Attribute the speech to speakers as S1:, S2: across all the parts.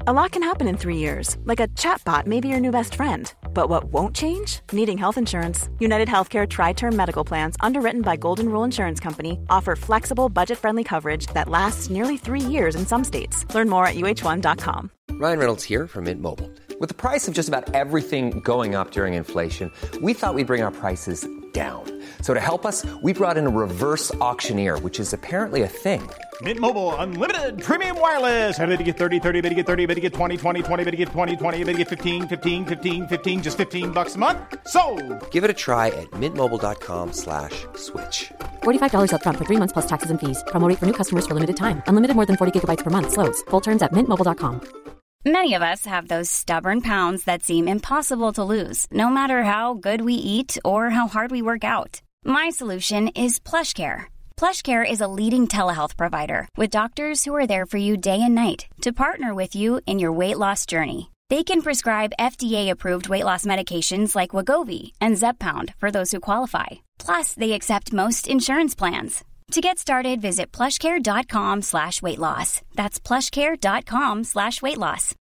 S1: A lot can happen in 3 years, like a chatbot may be your new best friend. But what won't change? Needing health insurance. United Healthcare Tri-Term Medical Plans, underwritten by Golden Rule Insurance Company, offer flexible, budget-friendly coverage that lasts nearly 3 years in some states. Learn more at uh1.com.
S2: Ryan Reynolds here from Mint Mobile. With the price of just about everything going up during inflation, we thought we'd bring our prices down. So to help us, we brought in a reverse auctioneer, which is apparently a thing.
S3: Mint Mobile Unlimited Premium Wireless. How to get 30, 30, bit to get 30, bit to get 20, 20, 20, bit to get 20, 20, bit to get 15, 15, 15, 15, just $15 a month? Sold!
S2: Give it a try at mintmobile.com/switch.
S4: $45 up front for 3 months plus taxes and fees. Promo rate for new customers for limited time. Unlimited more than 40 gigabytes per month. Slows full terms at mintmobile.com.
S5: Many of us have those stubborn pounds that seem impossible to lose, no matter how good we eat or how hard we work out. My solution is PlushCare. PlushCare is a leading telehealth provider with doctors who are there for you day and night to partner with you in your weight loss journey. They can prescribe FDA-approved weight loss medications like Wegovy and Zepbound for those who qualify. Plus, they accept most insurance plans. To get started, visit plushcare.com/weightloss. That's plushcare.com/weightloss.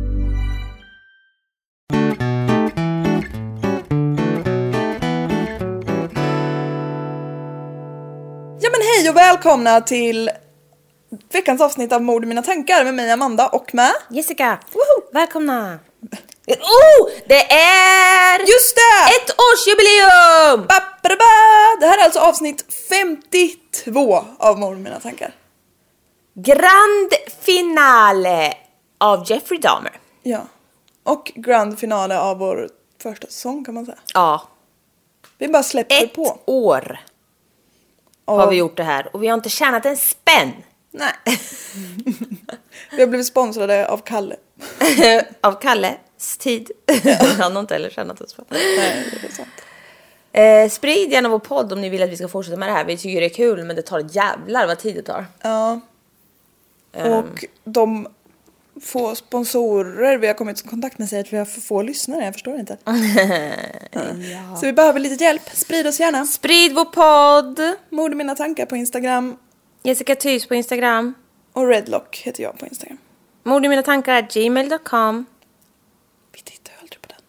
S6: Ja men hej och välkomna till veckans avsnitt av Mord i mina tankar med mig Amanda och med
S7: Jessica.
S6: Woho!
S7: Välkomna. Det är
S6: just det!
S7: ett årsjubileum.
S6: Det här är alltså avsnitt 52 av Mord i mina tankar.
S7: Grand finale av Jeffrey Dahmer.
S6: Ja. Och grand finale av vår första säsong kan man säga.
S7: Ja.
S6: Vi bara släpper
S7: Ett
S6: på.
S7: år har vi gjort det här och vi har inte tjänat en spänn.
S6: Nej. Vi har blivit sponsrade av Kalle.
S7: Av Kalles tid. Han har inte heller tjänat oss.
S6: Nej, det är sant.
S7: Sprid gärna vår podd om ni vill att vi ska fortsätta med det här. Vi tycker det är kul, men det tar jävlar vad tid det tar.
S6: Ja. Och de få sponsorer vi har kommit i kontakt med säger att vi har för få lyssnare. Jag förstår inte. Ja. Så vi behöver lite hjälp. Sprid oss gärna.
S7: Sprid vår podd.
S6: Mord i mina tankar på Instagram.
S7: Jessica Thys på Instagram.
S6: Och Redlock heter jag på Instagram.
S7: Mord i mina tankar @gmail.com.
S6: Vi tittar ju aldrig på den.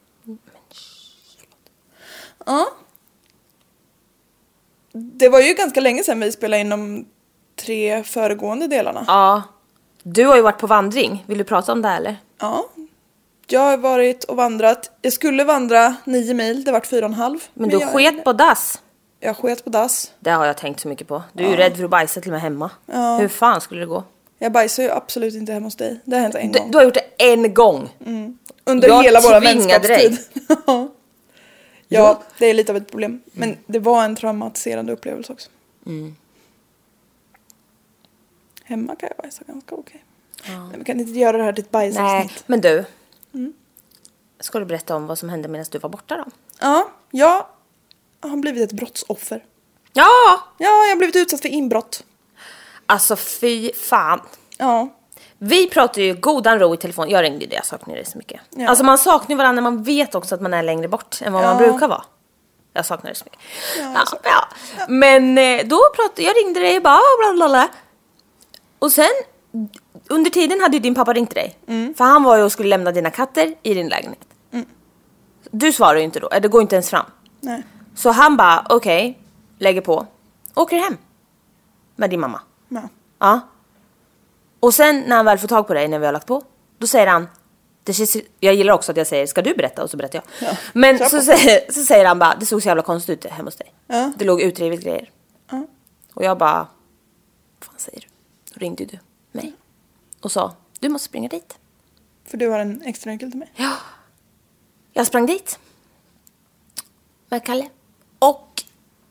S6: Ja. Det var ju ganska länge sedan vi spelade in de 3 föregående delarna.
S7: Ja. Du har ju varit på vandring. Vill du prata om det eller?
S6: Ja. Jag har varit och vandrat. Jag skulle vandra 9 mil. Det vart 4,5.
S7: Men du sket på dass.
S6: Jag sket på dass.
S7: Det har jag tänkt så mycket på. Du är ju rädd för att bajsa till och med hemma.
S6: Ja.
S7: Hur fan skulle det gå?
S6: Jag bajsar ju absolut inte hemma hos dig. Det har hänt en gång.
S7: Du har gjort det en gång.
S6: Under
S7: jag
S6: hela våra
S7: tvingade
S6: vänskapstid. Ja, det är lite av ett problem. Men det var en traumatiserande upplevelse också. Hemma kan jag bajsa ganska okej. Men vi kan inte göra det här till ett bajsavsnitt.
S7: Nej, men du. Ska du berätta om vad som hände medan du var borta då?
S6: Ja, jag har blivit ett brottsoffer.
S7: Ja!
S6: Ja, jag har blivit utsatt för inbrott.
S7: Alltså fy fan.
S6: Ja.
S7: Vi pratar ju godan ro i telefon. Jag ringde dig, jag saknar dig så mycket.
S6: Ja.
S7: Alltså man saknar varandra, man vet också att man är längre bort än vad man brukar vara. Jag saknar dig så mycket. Ja. Men då pratade jag ringde dig och bara blablabla. Och sen under tiden hade ju din pappa ringt dig. För han var ju och skulle lämna dina katter i din lägenhet. Du svarar ju inte då, det går inte ens fram.
S6: Nej.
S7: Så han bara okej, lägger på. Åker hem med din mamma. Ja. Och sen när han väl får tag på dig när vi har lagt på, då säger han, jag gillar också att jag säger, ska du berätta? Och så berättar jag.
S6: Ja.
S7: Men så säger han bara, det såg så jävla konstigt ut hemma hos dig.
S6: Ja.
S7: Det låg utrivet grejer.
S6: Ja.
S7: Och jag bara, vad fan säger du? Då ringde du mig och sa, du måste springa dit.
S6: För du har en extra nyckel till mig.
S7: Ja. Jag sprang dit med Kalle. Och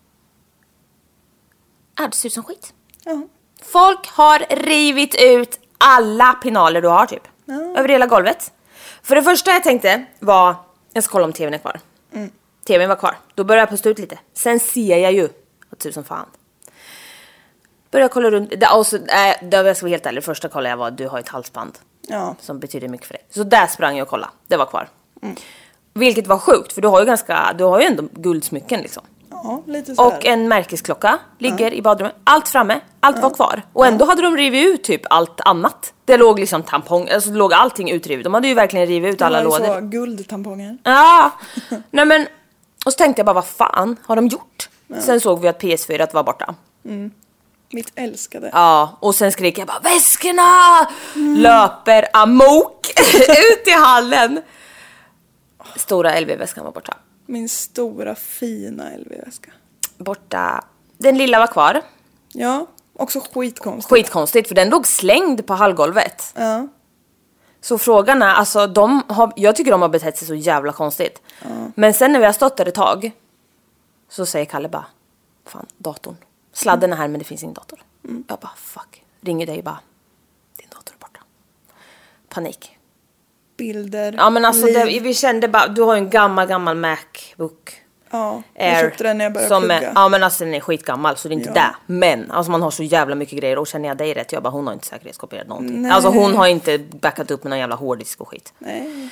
S7: det ser ut som skit.
S6: Ja.
S7: Folk har rivit ut alla pinaler du har typ. Över hela golvet. För det första jag tänkte var, jag ska kolla om tvn är kvar. Tvn var kvar. Då började jag pusta ut lite. Sen ser jag ju att tusen fan. Började kolla runt. Jag ska vara helt ärlig. Första kollade jag var, du har ett halsband.
S6: Ja.
S7: Som betyder mycket för dig. Så där sprang jag och kollade. Det var kvar. Vilket var sjukt. För du har ju ändå guldsmycken liksom.
S6: Ja, lite så här.
S7: Och en märkesklocka ligger i badrummet. Allt framme, allt var kvar. Och ändå hade de rivit ut typ allt annat. Det låg liksom tampong, alltså det låg allting utrivet. De hade ju verkligen rivit ut alla lådor.
S6: Så guldtamponger.
S7: Ja, nej men. Och så tänkte jag bara, vad fan har de gjort? Sen såg vi att PS4 var borta.
S6: Mitt älskade.
S7: Ja, och sen skrek jag bara, väskorna! Löper amok ut i hallen. Stora LV-väskan var borta.
S6: Min stora fina LV-väska.
S7: Borta. Den lilla var kvar.
S6: Ja, också skitkonstigt.
S7: Skitkonstigt, för den låg slängd på hallgolvet.
S6: Ja.
S7: Så frågan är, alltså jag tycker de har betett sig så jävla konstigt. Men sen när vi har stått där ett tag så säger Kalle bara, fan, datorn. Sladden är här men det finns ingen dator. Jag bara, fuck. Ringer dig bara, din dator är borta. Panik.
S6: Bilder.
S7: Ja men alltså vi kände bara, du har ju en gammal MacBook.
S6: Ja,
S7: Air,
S6: jag köpte den när jag började plugga.
S7: Ja men alltså den är skitgammal så det är inte det. Men alltså man har så jävla mycket grejer. Och känner jag dig rätt, jag bara, hon har inte säkerhetskopierat någonting.
S6: Nej.
S7: Alltså hon har inte backat upp med någon jävla hårddisk och skit.
S6: Nej.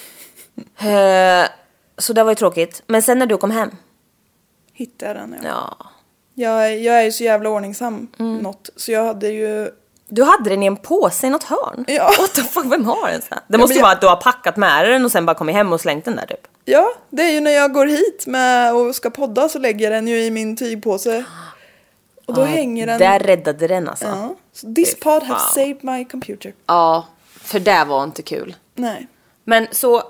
S7: Så det var ju tråkigt. Men sen när du kom hem.
S6: Hittade jag den,
S7: Ja.
S6: Jag är ju så jävla ordningsam något. Så jag hade ju...
S7: Du hade den i en påse i något hörn.
S6: Ja.
S7: What the fuck, vem har den så här? Det måste ju vara att du har packat med den och sen bara kommit hem och slängt den där typ.
S6: Ja, det är ju när jag går hit med och ska podda så lägger jag den ju i min tygpåse. Och då hänger den...
S7: Där räddade den alltså.
S6: Ja. So this pod has saved my computer.
S7: Ja, för det var inte kul.
S6: Nej.
S7: Men så...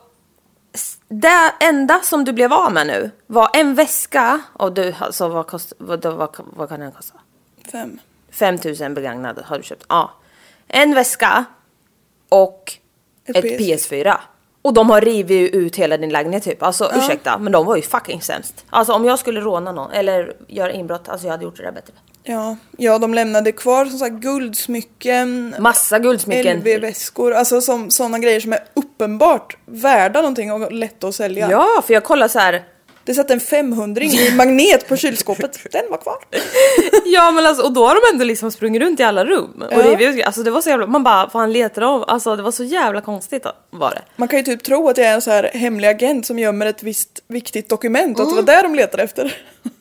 S7: Det enda som du blev av med nu var en väska. Och du, alltså vad kan den kosta? 5 000 begagnade har du köpt. Ja. En väska och ett PS4. Och de har rivit ut hela din lägenhet typ. Alltså ursäkta, men de var ju fucking sämst. Alltså om jag skulle råna någon eller göra inbrott, alltså jag hade gjort det där bättre.
S6: Ja, de lämnade kvar som sagt guldsmycken.
S7: Massa guldsmycken.
S6: LV-väskor, alltså som sådana grejer som är uppenbart värda någonting och lätta att sälja.
S7: Ja, för jag kollar så här.
S6: Det satt en 500 i magnet på kylskåpet. Den var kvar.
S7: Ja, men alltså, och då har de ändå liksom sprungit runt i alla rum. Och alltså det var så jävla, man bara, fan letar av. Alltså det var så jävla konstigt var det.
S6: Man kan ju typ tro att jag är en så här hemlig agent som gömmer ett visst viktigt dokument. Att det var där de letade efter.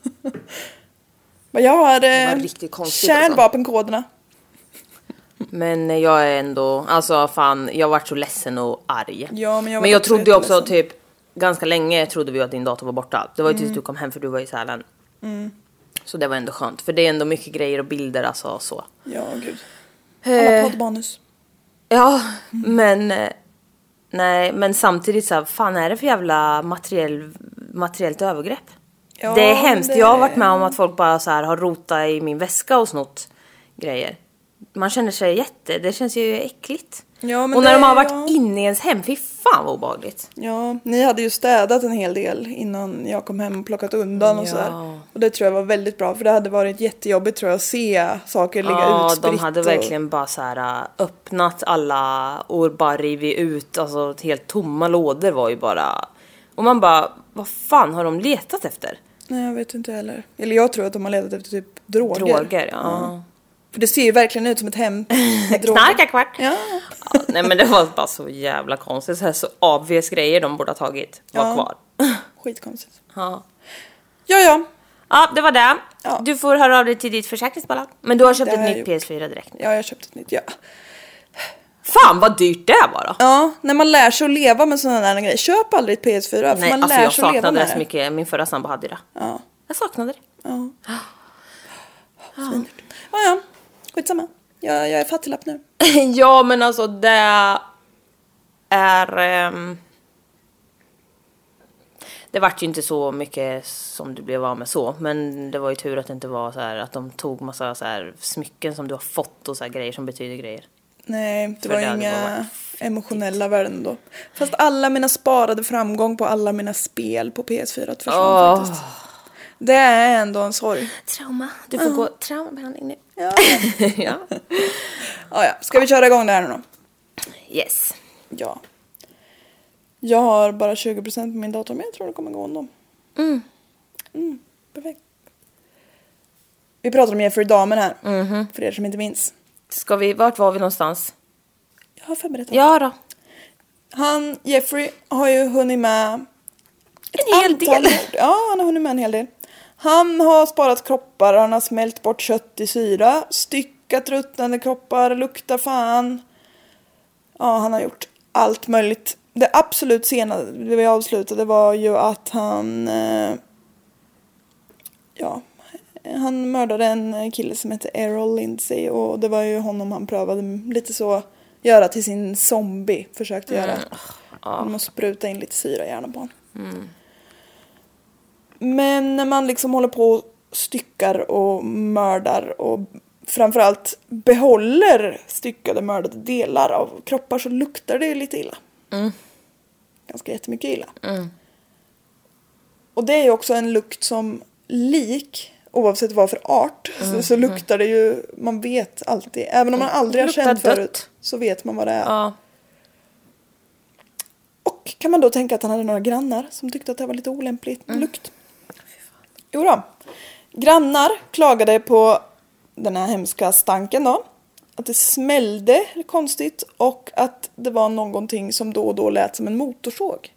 S6: Men jag har kärnvapenkoderna.
S7: Men jag är ändå, alltså fan, jag varit så ledsen och arg.
S6: Ja, men
S7: jag trodde också ledsen. Typ ganska länge trodde vi att din dator var borta. Det var ju tills du kom hem för du var i Sälen. Så det var ändå skönt. För det är ändå mycket grejer och bilder alltså så.
S6: Ja, gud. Alla poddmanus.
S7: Ja, men nej, men samtidigt så här, fan är det för jävla materiellt övergrepp? Ja, det är hemskt. Jag har varit med om att folk bara så här har rotat i min väska och snott grejer. Man känner sig det känns ju äckligt. Ja, men och när de har varit inne i ens hem, fy fan vad obehagligt.
S6: Ja, ni hade ju städat en hel del innan jag kom hem och plockat undan och så här. Och det tror jag var väldigt bra, för det hade varit jättejobbigt tror jag att se saker ligga utspritt. Ja,
S7: de hade verkligen bara så här öppnat alla och bara rivit ut, alltså helt tomma lådor var ju bara. Och man bara, vad fan har de letat efter? Nej,
S6: jag vet inte heller. Eller jag tror att de har letat efter typ droger.
S7: Droger, ja.
S6: För det ser ju verkligen ut som ett hem.
S7: Knarkarkvart. Ja. Nej men det var bara så jävla konstigt. Så obvious grejer de borde ha tagit var kvar.
S6: Skitkonstigt.
S7: Ja.
S6: Ja,
S7: det var det. Ja. Du får höra av dig till ditt försäkringsbolag. Men du har köpt ett nytt PS4 direkt.
S6: Ja, jag har köpt ett nytt,
S7: Fan vad dyrt det var då.
S6: Ja, när man lär sig att leva med sådana där grejer. Köp aldrig ett PS4.
S7: Nej,
S6: man
S7: alltså
S6: lär
S7: jag
S6: sig att leva
S7: saknade
S6: med
S7: det så mycket. Min förra sambo hade det.
S6: Ja.
S7: Jag saknade det.
S6: Ja. Skitsamma. Jag är fattiglapp nu.
S7: Ja, men alltså det är... Det vart ju inte så mycket som du blev av med så. Men det var ju tur att det inte var så här att de tog massa så här smycken som du har fått och så här grejer som betyder grejer.
S6: Nej, det var inga emotionella värden då. Fast alla mina sparade framgång på alla mina spel på PS4 försvann faktiskt. Det är ändå en sorg.
S7: Trauma. Du får gå traumabehandling nu.
S6: Ja. Ja. Ska vi köra igång det här nu då?
S7: Yes.
S6: Ja. Jag har bara 20% på min dator, men jag tror det kommer gå ändå. Perfekt. Vi pratar om Jeffrey Dahmer här. För er som inte minns.
S7: Vart var vi någonstans?
S6: Jag har förberett.
S7: Ja då.
S6: Jeffrey har ju hunnit med
S7: en hel del.
S6: Ja, han har hunnit med en hel del. Han har sparat kroppar, han har smält bort kött i syra, styckat ruttnande kroppar, luktar fan. Ja, han har gjort allt möjligt. Det absolut senaste vi avslutade var ju att han mördade en kille som heter Errol Lindsay, och det var ju honom han prövade lite så göra till sin zombie, försökte göra. Han måste spruta in lite syra i hjärnan på honom. Men när man liksom håller på och styckar och mördar och framförallt behåller styckade mördade delar av kroppar, så luktar det lite illa. Ganska jättemycket illa. Och det är ju också en lukt som lik, oavsett vad för art, så luktar det ju, man vet alltid. Även om man aldrig har känt förut, så vet man vad det är.
S7: Ja.
S6: Och kan man då tänka att han hade några grannar som tyckte att det var lite olämpligt lukt. Jo då. Grannar klagade på den här hemska stanken då. Att det smällde konstigt och att det var någonting som då och då lät som en motorsåg.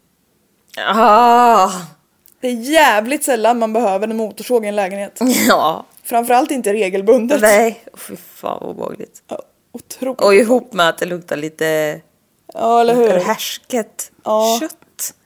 S6: Det är jävligt sällan man behöver en motorsåg i en lägenhet.
S7: Ja.
S6: Framförallt inte regelbundet.
S7: Nej, fy fan vad obehagligt.
S6: Ja, otroligt.
S7: Och ihop med att det luktar lite...
S6: Ja, eller hur?
S7: Härsket kött.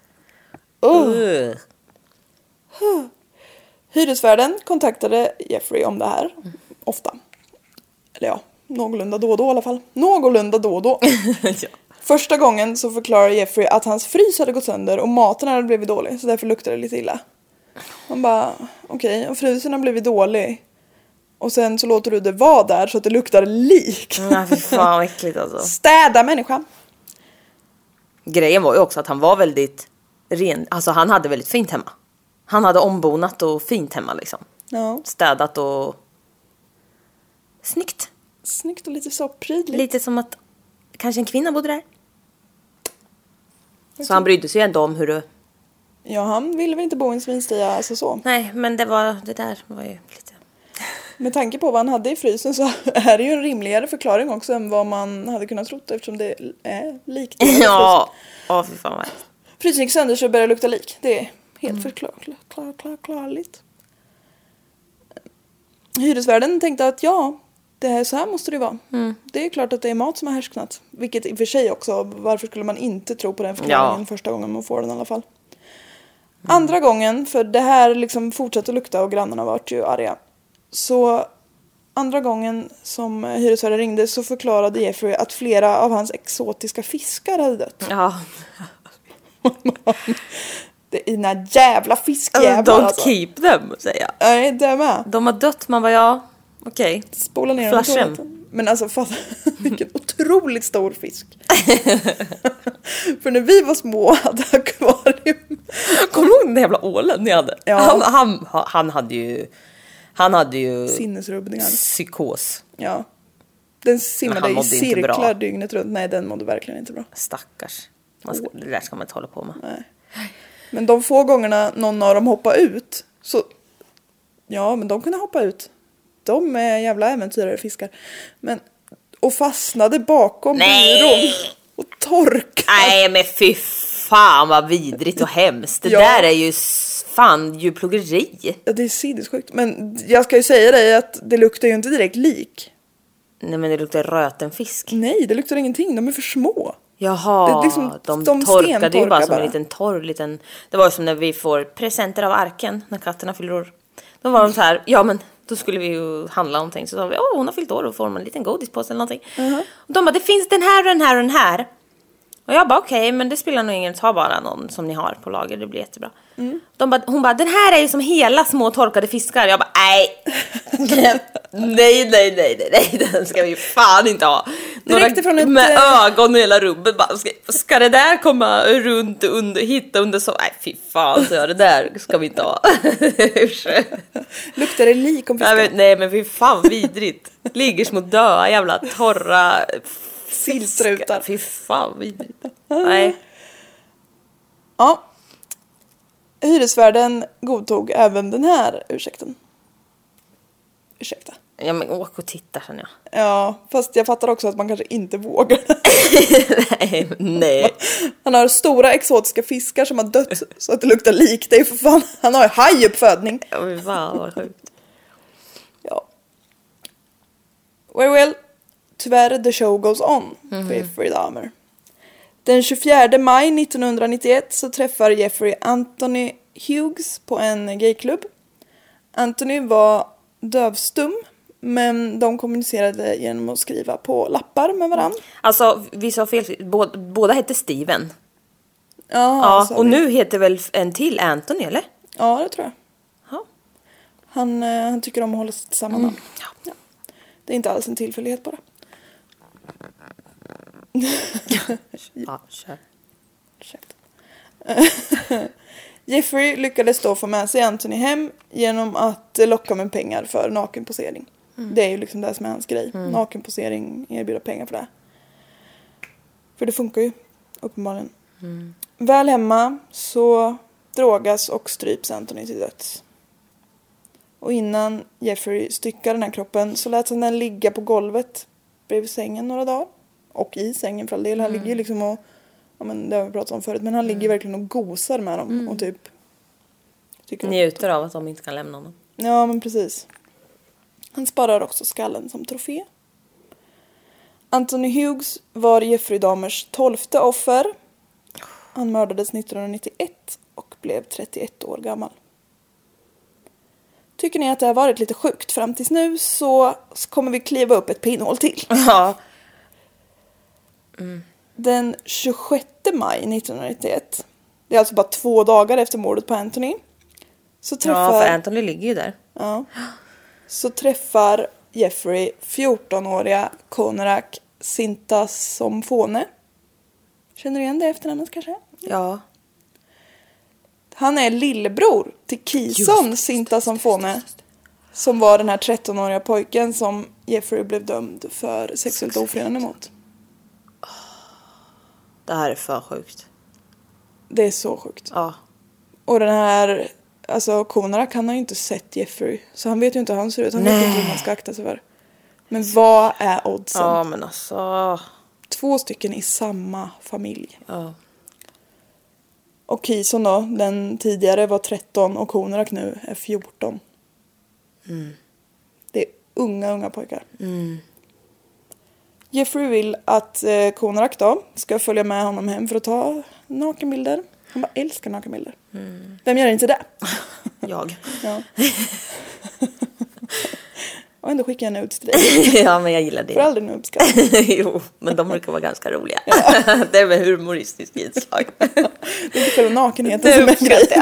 S6: Hyresvärden kontaktade Jeffrey om det här. Ofta. Eller ja, någorlunda då och då i alla fall. Någorlunda då och då.
S7: Ja.
S6: Första gången så förklarar Jeffrey att hans frys hade gått sönder och maten hade blivit dålig. Så därför luktade det lite illa. Man bara, okej, och frysen har blivit dålig. Och sen så låter du det vara där så att det luktar lik.
S7: Ja, fy fan vad äckligt alltså.
S6: Städa människa.
S7: Grejen var ju också att han var väldigt ren. Alltså han hade väldigt fint hemma. Han hade ombonat och fint hemma liksom.
S6: Ja.
S7: Städat och snyggt.
S6: Snyggt och lite så prydligt.
S7: Lite som att kanske en kvinna bodde där. Så han brydde sig ändå om hur det...
S6: Ja, han ville väl inte bo i en svinstia, alltså så.
S7: Nej, men det där var ju lite...
S6: Med tanke på vad han hade i frysen så är det ju en rimligare förklaring också än vad man hade kunnat tro, eftersom det är likt.
S7: Ja, fy fan vad...
S6: Frysen gick sönder så det började lukta lik. Det är helt klarligt. Hyresvärden tänkte att det här, så här måste det vara. Det är klart att det är mat som har härsknat. Vilket i och för sig också, varför skulle man inte tro på den förklaringen första gången man får den i alla fall. Andra gången, för det här liksom fortsatte lukta och grannarna vart ju arga. Så andra gången som hyresvärden ringde så förklarade Jeffrey att flera av hans exotiska fiskar hade dött.
S7: Ja.
S6: Det är ina jävla fiskjävlar
S7: Don't
S6: alltså.
S7: keep them, säger jag.
S6: Nej, det är med.
S7: De har dött, man bara okej.
S6: Spola ner
S7: Flash
S6: dem. Men alltså fatta, vilken otroligt stor fisk. För när vi var små hade akvarium.
S7: Kommer du ihåg den där jävla ålen ni hade?
S6: Ja.
S7: Han hade ju
S6: sinnesrubbningar.
S7: Psykos.
S6: Ja. Den simmade i cirklar
S7: bra.
S6: Dygnet runt. Nej, den mådde verkligen inte bra.
S7: Stackars. Det där ska man inte hålla på med.
S6: Nej. Men de få gångerna någon av dem hoppade ut så... Ja, men de kunde hoppa ut. De är jävla äventyrare fiskar. Men... Och fastnade bakom byrån. Och torkade.
S7: Nej, men fy fan vad vidrigt och hemskt. Det där är ju fan djurplågeri.
S6: Ja, det är sinnessjukt. Men jag ska ju säga dig att det luktar ju inte direkt lik.
S7: Nej, men det luktar rötenfisk.
S6: Nej, det luktar ingenting. De är för små.
S7: Jaha,
S6: det är liksom,
S7: de torkade ju bara som en liten torr liten... Det var som när vi får presenter av arken när katterna fyller år. Då var de så här, men då skulle vi ju handla någonting. Så sa vi, hon har fyllt år, och får man en liten godispåse eller någonting. Och de bara, det finns den här och den här och den här. Och jag bara, okej, men det spelar nog ingen, ta bara någon som ni har på lager, det blir jättebra. Hon bara, den här är ju som hela små torkade fiskar. Jag bara, nej, den ska vi fan inte ha. Med ögon och hela rummet. Ska det där komma runt hitta under så? Nej, fy fan, så det där ska vi inte ha.
S6: Luktar det lik om fiskar?
S7: Nej, men fy fan, vidrigt. Ligger små döda jävla torra
S6: sillstrutar.
S7: Fy fan, vidrigt. Nej.
S6: Ja. Hyresvärden godtog även den här ursäkta.
S7: Ja, men åk och titta sen, ja.
S6: Ja, fast jag fattar också att man kanske inte vågar.
S7: Nej.
S6: Han har stora exotiska fiskar som har dött så att det luktar lik. Det är för fan. Han har ju hajuppfödning.
S7: Ja, men fan vad sjukt.
S6: Ja. Well. Tyvärr, the show goes on för Jeffrey Dahmer. Den 24 maj 1991 så träffar Jeffrey Anthony Hughes på en gayklubb. Anthony var dövstum, men de kommunicerade genom att skriva på lappar med varandra.
S7: Alltså, vi sa fel. Båda hette Steven.
S6: Ja,
S7: och nu heter väl en till Anthony, eller?
S6: Ja, det tror jag.
S7: Ja.
S6: Han tycker om att hålla sig till samma namn. Ja. Det är inte alls en tillfällighet bara.
S7: Ja, kör.
S6: Jeffrey lyckades då få med sig Anthony hem genom att locka med pengar för nakenposering. Det är ju liksom det som är hans grej. Nakenposering, erbjuda pengar för det. För det funkar ju, uppenbarligen. Väl hemma så drogas och stryps Anthony till döds. Och innan Jeffrey styckade den här kroppen så lät han den ligga på golvet bredvid sängen några dagar. Och i sängen för all del. Han ligger liksom och, ja men det har vi pratat om förut, men han ligger verkligen och gosar med dem och typ
S7: njuter av att de inte kan lämna honom.
S6: Ja, men precis. Han sparar också skallen som trofé. Anthony Hughes var Jeffrey Dahmers 12:e offer. Han mördades 1991 och blev 31 år gammal. Tycker ni att det har varit lite sjukt fram tills nu så kommer vi kliva upp ett pinnhål till.
S7: Ja.
S6: Den 26 maj 1991, det är alltså bara 2 dagar efter mordet på Anthony, så träffar...
S7: Ja, för Anthony ligger ju där.
S6: Ja. Så träffar Jeffrey 14-åriga Konerak Sintasomphone. Känner du igen det efternamnet kanske?
S7: Ja.
S6: Han är lillebror till Kison Sintasomphone, som var den här 13-åriga pojken som Jeffrey blev dömd för sexuellt ofredande mot.
S7: Det här är för sjukt.
S6: Det är så sjukt.
S7: Ja.
S6: Och den här, alltså Konerak, han har ju inte sett Jeffrey. Så han vet ju inte hur han ser ut. Han vet inte hur man ska akta sig för. Men vad är oddsen?
S7: Ja, men alltså...
S6: 2 stycken i samma familj.
S7: Ja.
S6: Och Kison då, den tidigare var 13 och Konerak nu är 14. Det är unga pojkar. Jeffrey vill att Konerak då ska följa med honom hem för att ta nakenbilder. Han bara älskar nakenbilder. Vem gör inte det?
S7: Jag.
S6: Ja. Och ändå skickar jag nudes till dig.
S7: Ja, men jag gillar det.
S6: Får aldrig nu uppskatta.
S7: Jo, men de brukar vara ganska roliga. Det är väl humoristiskt inslag.
S6: Det är inte själva nakenheten som är grej.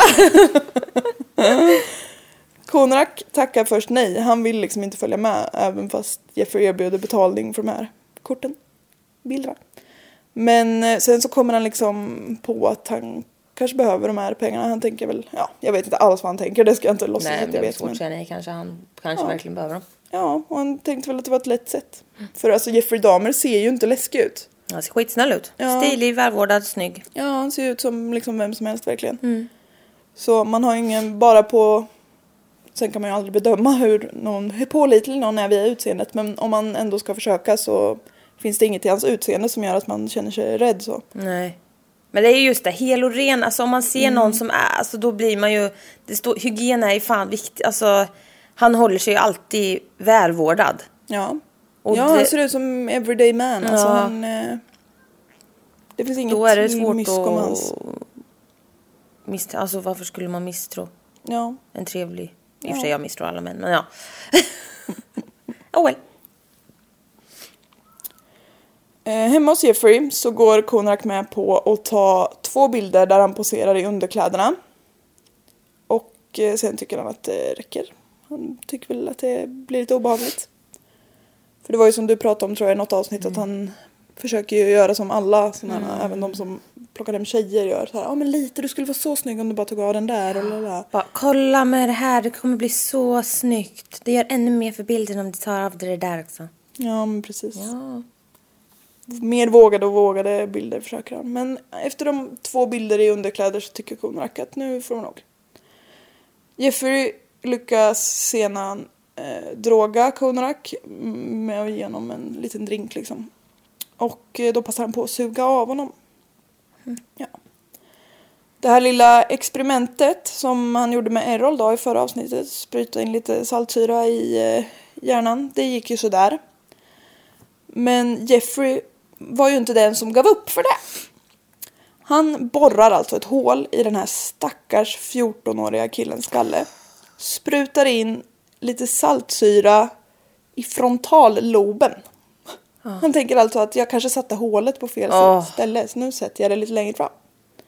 S6: Konerak tackar först nej. Han vill liksom inte följa med. Även fast Jeffrey erbjuder betalning för de här korten. Bilderna. Men sen så kommer han liksom på att han kanske behöver de här pengarna. Han tänker väl, ja, jag vet inte alls vad han tänker. Det ska jag inte låtsas
S7: Nej,
S6: att jag
S7: det är
S6: vet.
S7: svårt att säga nej. Kanske han verkligen behöver dem.
S6: Ja, och han tänkte väl att det var ett lätt sätt. För alltså Jeffrey Dahmer ser ju inte läskig ut.
S7: Han ser skitsnäll ut. Ja. Stilig, välvårdad, snygg.
S6: Ja, han ser ut som liksom vem som helst verkligen. Så man har ingen bara på... Sen kan man ju aldrig bedöma hur pålitlig någon är via utseendet. Men om man ändå ska försöka så finns det inget i hans utseende som gör att man känner sig rädd så.
S7: Nej. Men det är just det, hel och ren. Alltså om man ser någon som är, alltså då blir man ju... hygien är ju fan viktigt. Alltså han håller sig ju alltid välvårdad.
S6: Ja.
S7: Och
S6: han ser ut som everyday man.
S7: Ja.
S6: Alltså han... Det finns inget
S7: då är det svårt
S6: om hans...
S7: Alltså varför skulle man misstro?
S6: Ja.
S7: En trevlig... I och för sig jag misstror alla män, men ja. Oh well.
S6: Hemma hos Jeffrey så går Konerak med på att ta 2 bilder där han poserar i underkläderna. Och sen tycker han att det räcker. Han tycker väl att det blir lite obehagligt. För det var ju som du pratade om tror jag i något avsnitt att han försöker ju göra som alla sådana, även de som plockar hem tjejer gör. Så här, men lite, du skulle vara så snygg om du bara tog av den där. Eller
S7: bara, kolla med det här, det kommer bli så snyggt. Det gör ännu mer för bilden om du tar av det där också.
S6: Ja, men precis.
S7: Ja.
S6: Mer vågade bilder försöker han. Men efter de 2 bilder i underkläder så tycker Konerak att nu får hon nog. Jeffrey lyckas sedan droga Konorak med att ge honom en liten drink liksom. Och då passar han på att suga av honom. Ja. Det här lilla experimentet som han gjorde med Errol då i förra avsnittet, spruta in lite saltsyra i hjärnan, det gick ju sådär. Men Jeffrey var ju inte den som gav upp för det. Han borrar alltså ett hål i den här stackars 14-åriga killens skalle. Sprutar in lite saltsyra i frontalloben. Han tänker alltså att jag kanske satte hålet på fel ställe, så nu sätter jag det lite längre fram.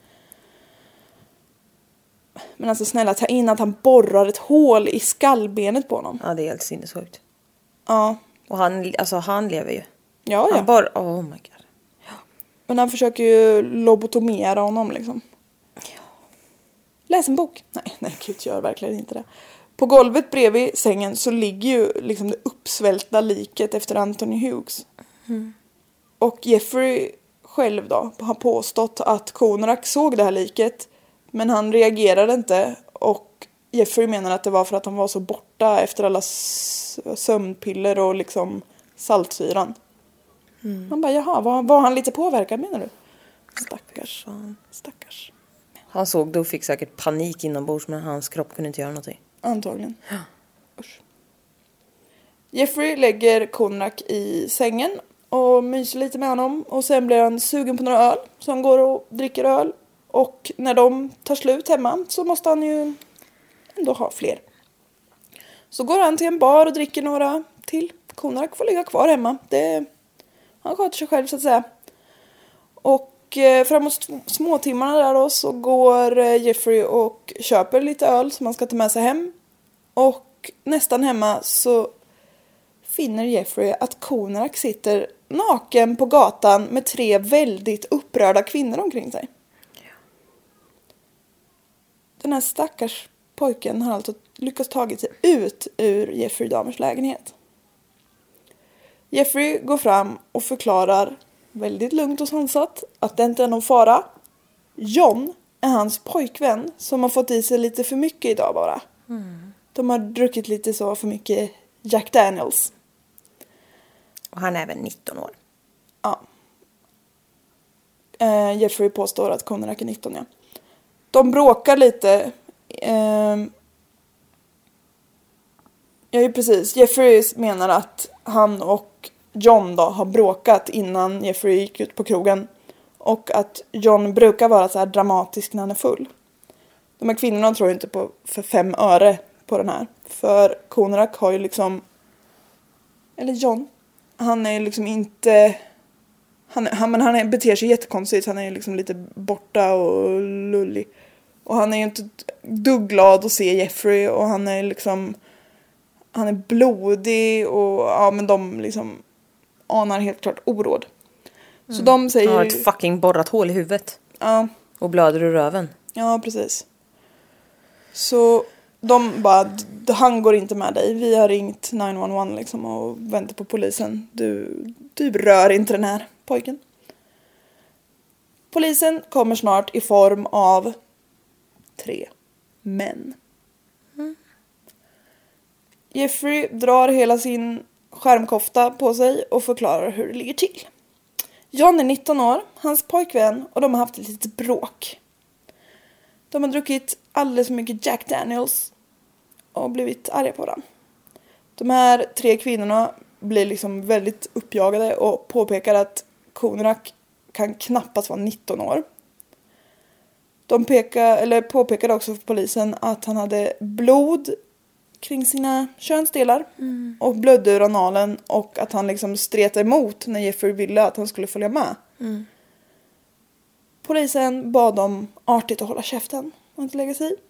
S6: Men alltså snälla, ta in att han borrar ett hål i skallbenet på honom.
S7: Ja, det är helt sinnessjukt.
S6: Ja.
S7: Och han lever ju.
S6: Ja.
S7: Han oh my god. Ja.
S6: Men han försöker ju lobotomera honom liksom.
S7: Ja.
S6: Läs en bok. Nej, gud, gör verkligen inte det. På golvet bredvid sängen så ligger ju liksom det uppsvälta liket efter Anthony Hughes. Och Jeffrey själv då har påstått att Konorak såg det här liket, men han reagerade inte, och Jeffrey menar att det var för att han var så borta efter alla sömnpiller och liksom saltsyran. Man bara, jaha, var han lite påverkad menar du? Stackars.
S7: Han såg det och fick säkert panik inombords, men hans kropp kunde inte göra någonting.
S6: Antagligen. Usch. Jeffrey lägger Konorak i sängen och myser lite med honom, och sen blir han sugen på några öl, så han går och dricker öl. Och när de tar slut hemma så måste han ju ändå ha fler. Så går han till en bar och dricker några till. Konorak får ligga kvar hemma. Han sköter sig själv så att säga. Och framåt småtimmarna där då så går Jeffrey och köper lite öl som han ska ta med sig hem. Och nästan hemma så finner Jeffrey att Konorak sitter naken på gatan med 3 väldigt upprörda kvinnor omkring sig. Den här stackars pojken har alltså lyckats tagit sig ut ur Jeffrey Dahmers lägenhet. Jeffrey går fram och förklarar väldigt lugnt och sansat att det inte är någon fara. John är hans pojkvän som har fått i sig lite för mycket idag bara. De har druckit lite så för mycket Jack Daniels.
S7: Och han är väl 19 år.
S6: Ja. Jeffrey påstår att Konorak är 19, ja. De bråkar lite. Ja, precis. Jeffrey menar att han och John då har bråkat innan Jeffrey gick ut på krogen. Och att John brukar vara så här dramatisk när han är full. De här kvinnorna tror inte på för 5 öre på den här. För Konorak har ju liksom... Eller John. Han är liksom inte... Han beter sig jättekonstigt. Han är liksom lite borta och lullig. Och han är ju inte duggglad att se Jeffrey. Och han är liksom... Han är blodig. Och ja, men de liksom anar helt klart oråd. Så de säger...
S7: Han har ett fucking borrat hål i huvudet.
S6: Ja.
S7: Och blöder ur röven.
S6: Ja, precis. Så de bara... Han går inte med dig. Vi har ringt 911 liksom och väntar på polisen. Du rör inte den här pojken. Polisen kommer snart i form av 3 män. Jeffrey drar hela sin skärmkofta på sig och förklarar hur det ligger till. John är 19 år, hans pojkvän, och de har haft ett litet bråk. De har druckit alldeles för mycket Jack Daniels och blivit arga på den. De här 3 kvinnorna blir liksom väldigt uppjagade och påpekar att Konorak kan knappast vara 19 år. De påpekade också för polisen att han hade blod kring sina könsdelar och blödde ur analen, och att han liksom stretade emot när Jeffrey ville att han skulle följa med. Polisen bad dem artigt att hålla käften och inte lägga sig i.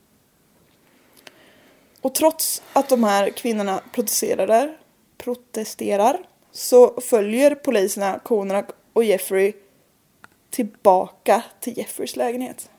S6: Och trots att de här kvinnorna protesterar så följer poliserna Konorak och Jeffrey tillbaka till Jeffreys lägenhet.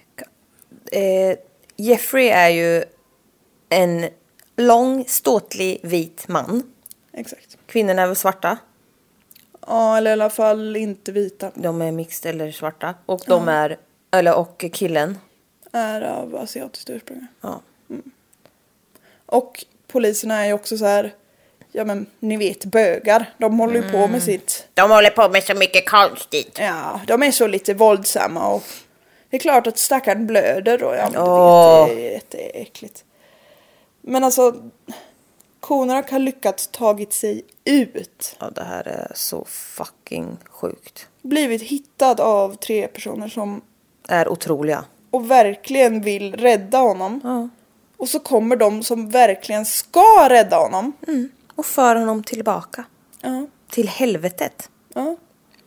S7: Jeffrey är ju en lång, ståtlig, vit man.
S6: Exakt.
S7: Kvinnorna är väl svarta?
S6: Ja, eller i alla fall inte vita.
S7: De är mixed eller svarta. Och och killen
S6: är av asiatiskt ursprung.
S7: Ja.
S6: Och poliserna är ju också så här, ja men ni vet bögar. De håller ju på med sitt.
S7: De håller på med så mycket konstigt.
S6: Ja, de är så lite våldsamma och det är klart att stackaren blöder och ja, men det är jätteäckligt. Men alltså, Konarak har lyckats tagit sig ut.
S7: Ja, det här är så fucking sjukt.
S6: Blivit hittad av 3 personer som
S7: är otroliga.
S6: Och verkligen vill rädda honom.
S7: Ja.
S6: Och så kommer de som verkligen ska rädda honom.
S7: Mm. Och för honom tillbaka.
S6: Ja.
S7: Till helvetet.
S6: Ja.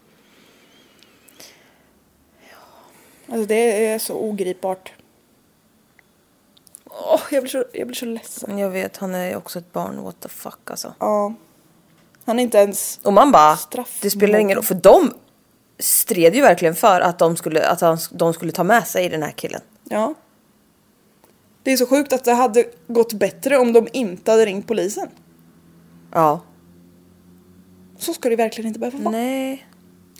S6: Alltså det är så ogripbart. Jag blir så ledsen.
S7: Jag vet, han är också ett barn. What the fuck alltså.
S6: Ja. Han är inte ens.
S7: Och man bara, det spelar ingen roll. För de stred ju verkligen för att de skulle ta med sig den här killen.
S6: Ja. Det är så sjukt att det hade gått bättre om de inte hade ringt polisen.
S7: Ja.
S6: Så ska det verkligen inte behöva vara.
S7: Nej.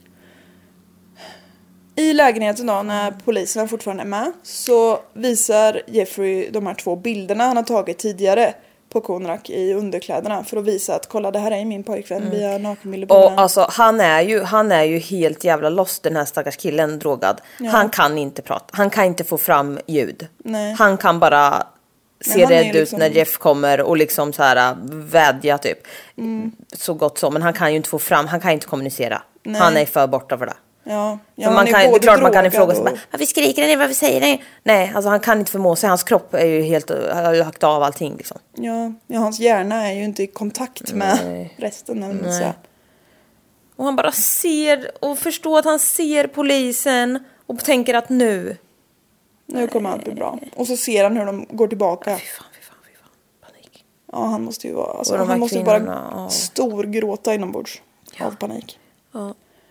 S6: I lägenheten då, när poliserna fortfarande är med, så visar Jeffrey de här 2 bilderna han har tagit tidigare på Konarak i underkläderna för att visa att kolla, det här är min pojkvän, vi har nakenbilder på
S7: och
S6: den.
S7: alltså han är ju helt jävla lost, den här stackars killen, drogad. Ja. Han kan inte prata, han kan inte få fram ljud.
S6: Nej.
S7: Han kan bara se rädd
S6: liksom
S7: ut när Jeff kommer och liksom så här vädja typ. Så gott som, men han kan ju inte få fram, han kan inte kommunicera. Nej. Han är för borta för det.
S6: Ja,
S7: man kan, det är klart man kan ifrågasätta. Varför skriker ni? Varför säger ni? Nej, alltså han kan inte förmå sig. Hans kropp är ju helt, har ju lagt av allting liksom.
S6: Ja, hans hjärna är ju inte i kontakt med resten. Så.
S7: Och han bara ser och förstår att han ser polisen och tänker att nu
S6: kommer allt bli bra. Och så ser han hur de går tillbaka.
S7: Fy fan. Panik.
S6: Ja, han måste ju vara, alltså, han måste ju bara storgråta inombords av panik.
S7: Ja.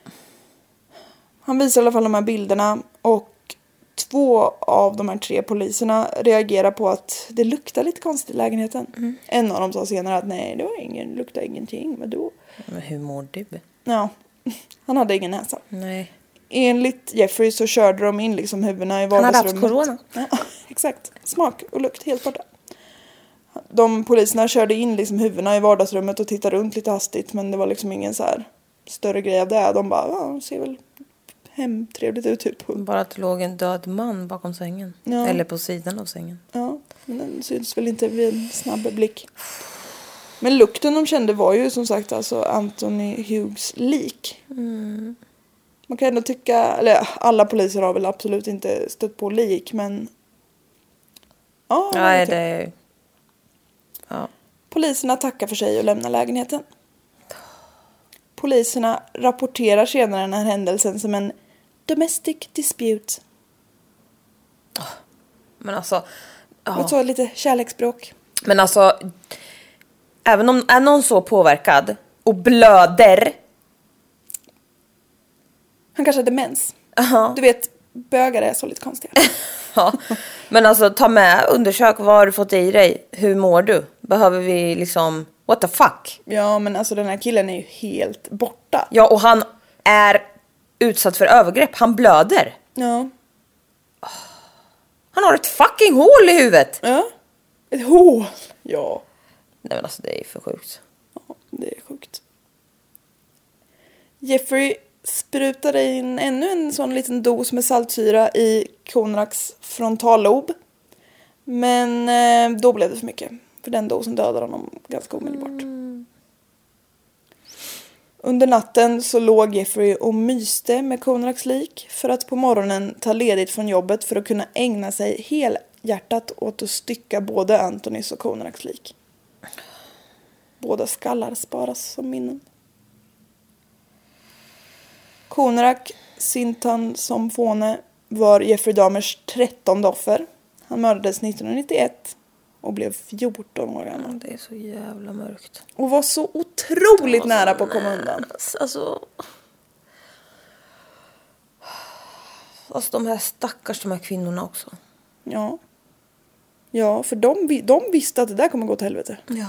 S6: Han visar i alla fall de här bilderna och 2 av de här 3 poliserna reagerar på att det luktar lite konstigt i lägenheten. En av dem sa senare att nej, det var luktar ingenting. Men
S7: hur mår du?
S6: Ja, han hade ingen näsa.
S7: Nej.
S6: Enligt Jeffrey så körde de in liksom huvudena i vardagsrummet.
S7: Han hade haft corona.
S6: Ja, exakt. Smak och lukt helt borta. De poliserna körde in liksom huvudena i vardagsrummet och tittade runt lite hastigt, men det var liksom ingen så här större grej av det. De bara, ja, ser väl hemtrevligt ut typ.
S7: Bara att det låg en död man bakom sängen. Ja. Eller på sidan av sängen.
S6: Ja, men den syns väl inte vid en snabb blick. Men lukten de kände var ju som sagt alltså Anthony Hughes lik. Man kan ändå tycka, eller alla poliser har väl absolut inte stött på lik, men ja.
S7: Nej, det är... Ja.
S6: Poliserna tackar för sig och lämnar lägenheten. Poliserna rapporterar senare den här händelsen som en domestic dispute.
S7: Men alltså...
S6: Och så lite kärleksspråk.
S7: Men alltså... Även om är någon så påverkad och blöder...
S6: Han kanske hade demens. Du vet, bögar är så lite konstiga.
S7: Ja, men alltså undersök, vad har du fått i dig? Hur mår du? Behöver vi liksom... What the fuck?
S6: Ja, men alltså den här killen är ju helt borta.
S7: Ja, och han är utsatt för övergrepp. Han blöder.
S6: Ja.
S7: Han har ett fucking hål i huvudet.
S6: Ja, ett hål. Ja.
S7: Nej men alltså det är för sjukt.
S6: Ja, det är sjukt. Jeffrey sprutade in ännu en sån liten dos med saltsyra i Konaraks frontallob. Men då blev det för mycket. För den dosen dödade honom ganska omedelbart. Under natten så låg Jeffrey och myste med Konaraks lik för att på morgonen ta ledigt från jobbet för att kunna ägna sig helhjärtat åt att stycka både Anthonys och Konaraks lik. Båda skallar sparas som minnen. Konarak, Sintan som fåne, var Jeffrey Dahmers 13:e offer. Han mördades 1991 och blev 14 år gammal.
S7: Det är så jävla mörkt.
S6: Och var så otroligt nära på att komma undan.
S7: Alltså de här kvinnorna också.
S6: Ja. Ja, för de visste att det där kommer gå till helvete.
S7: Ja.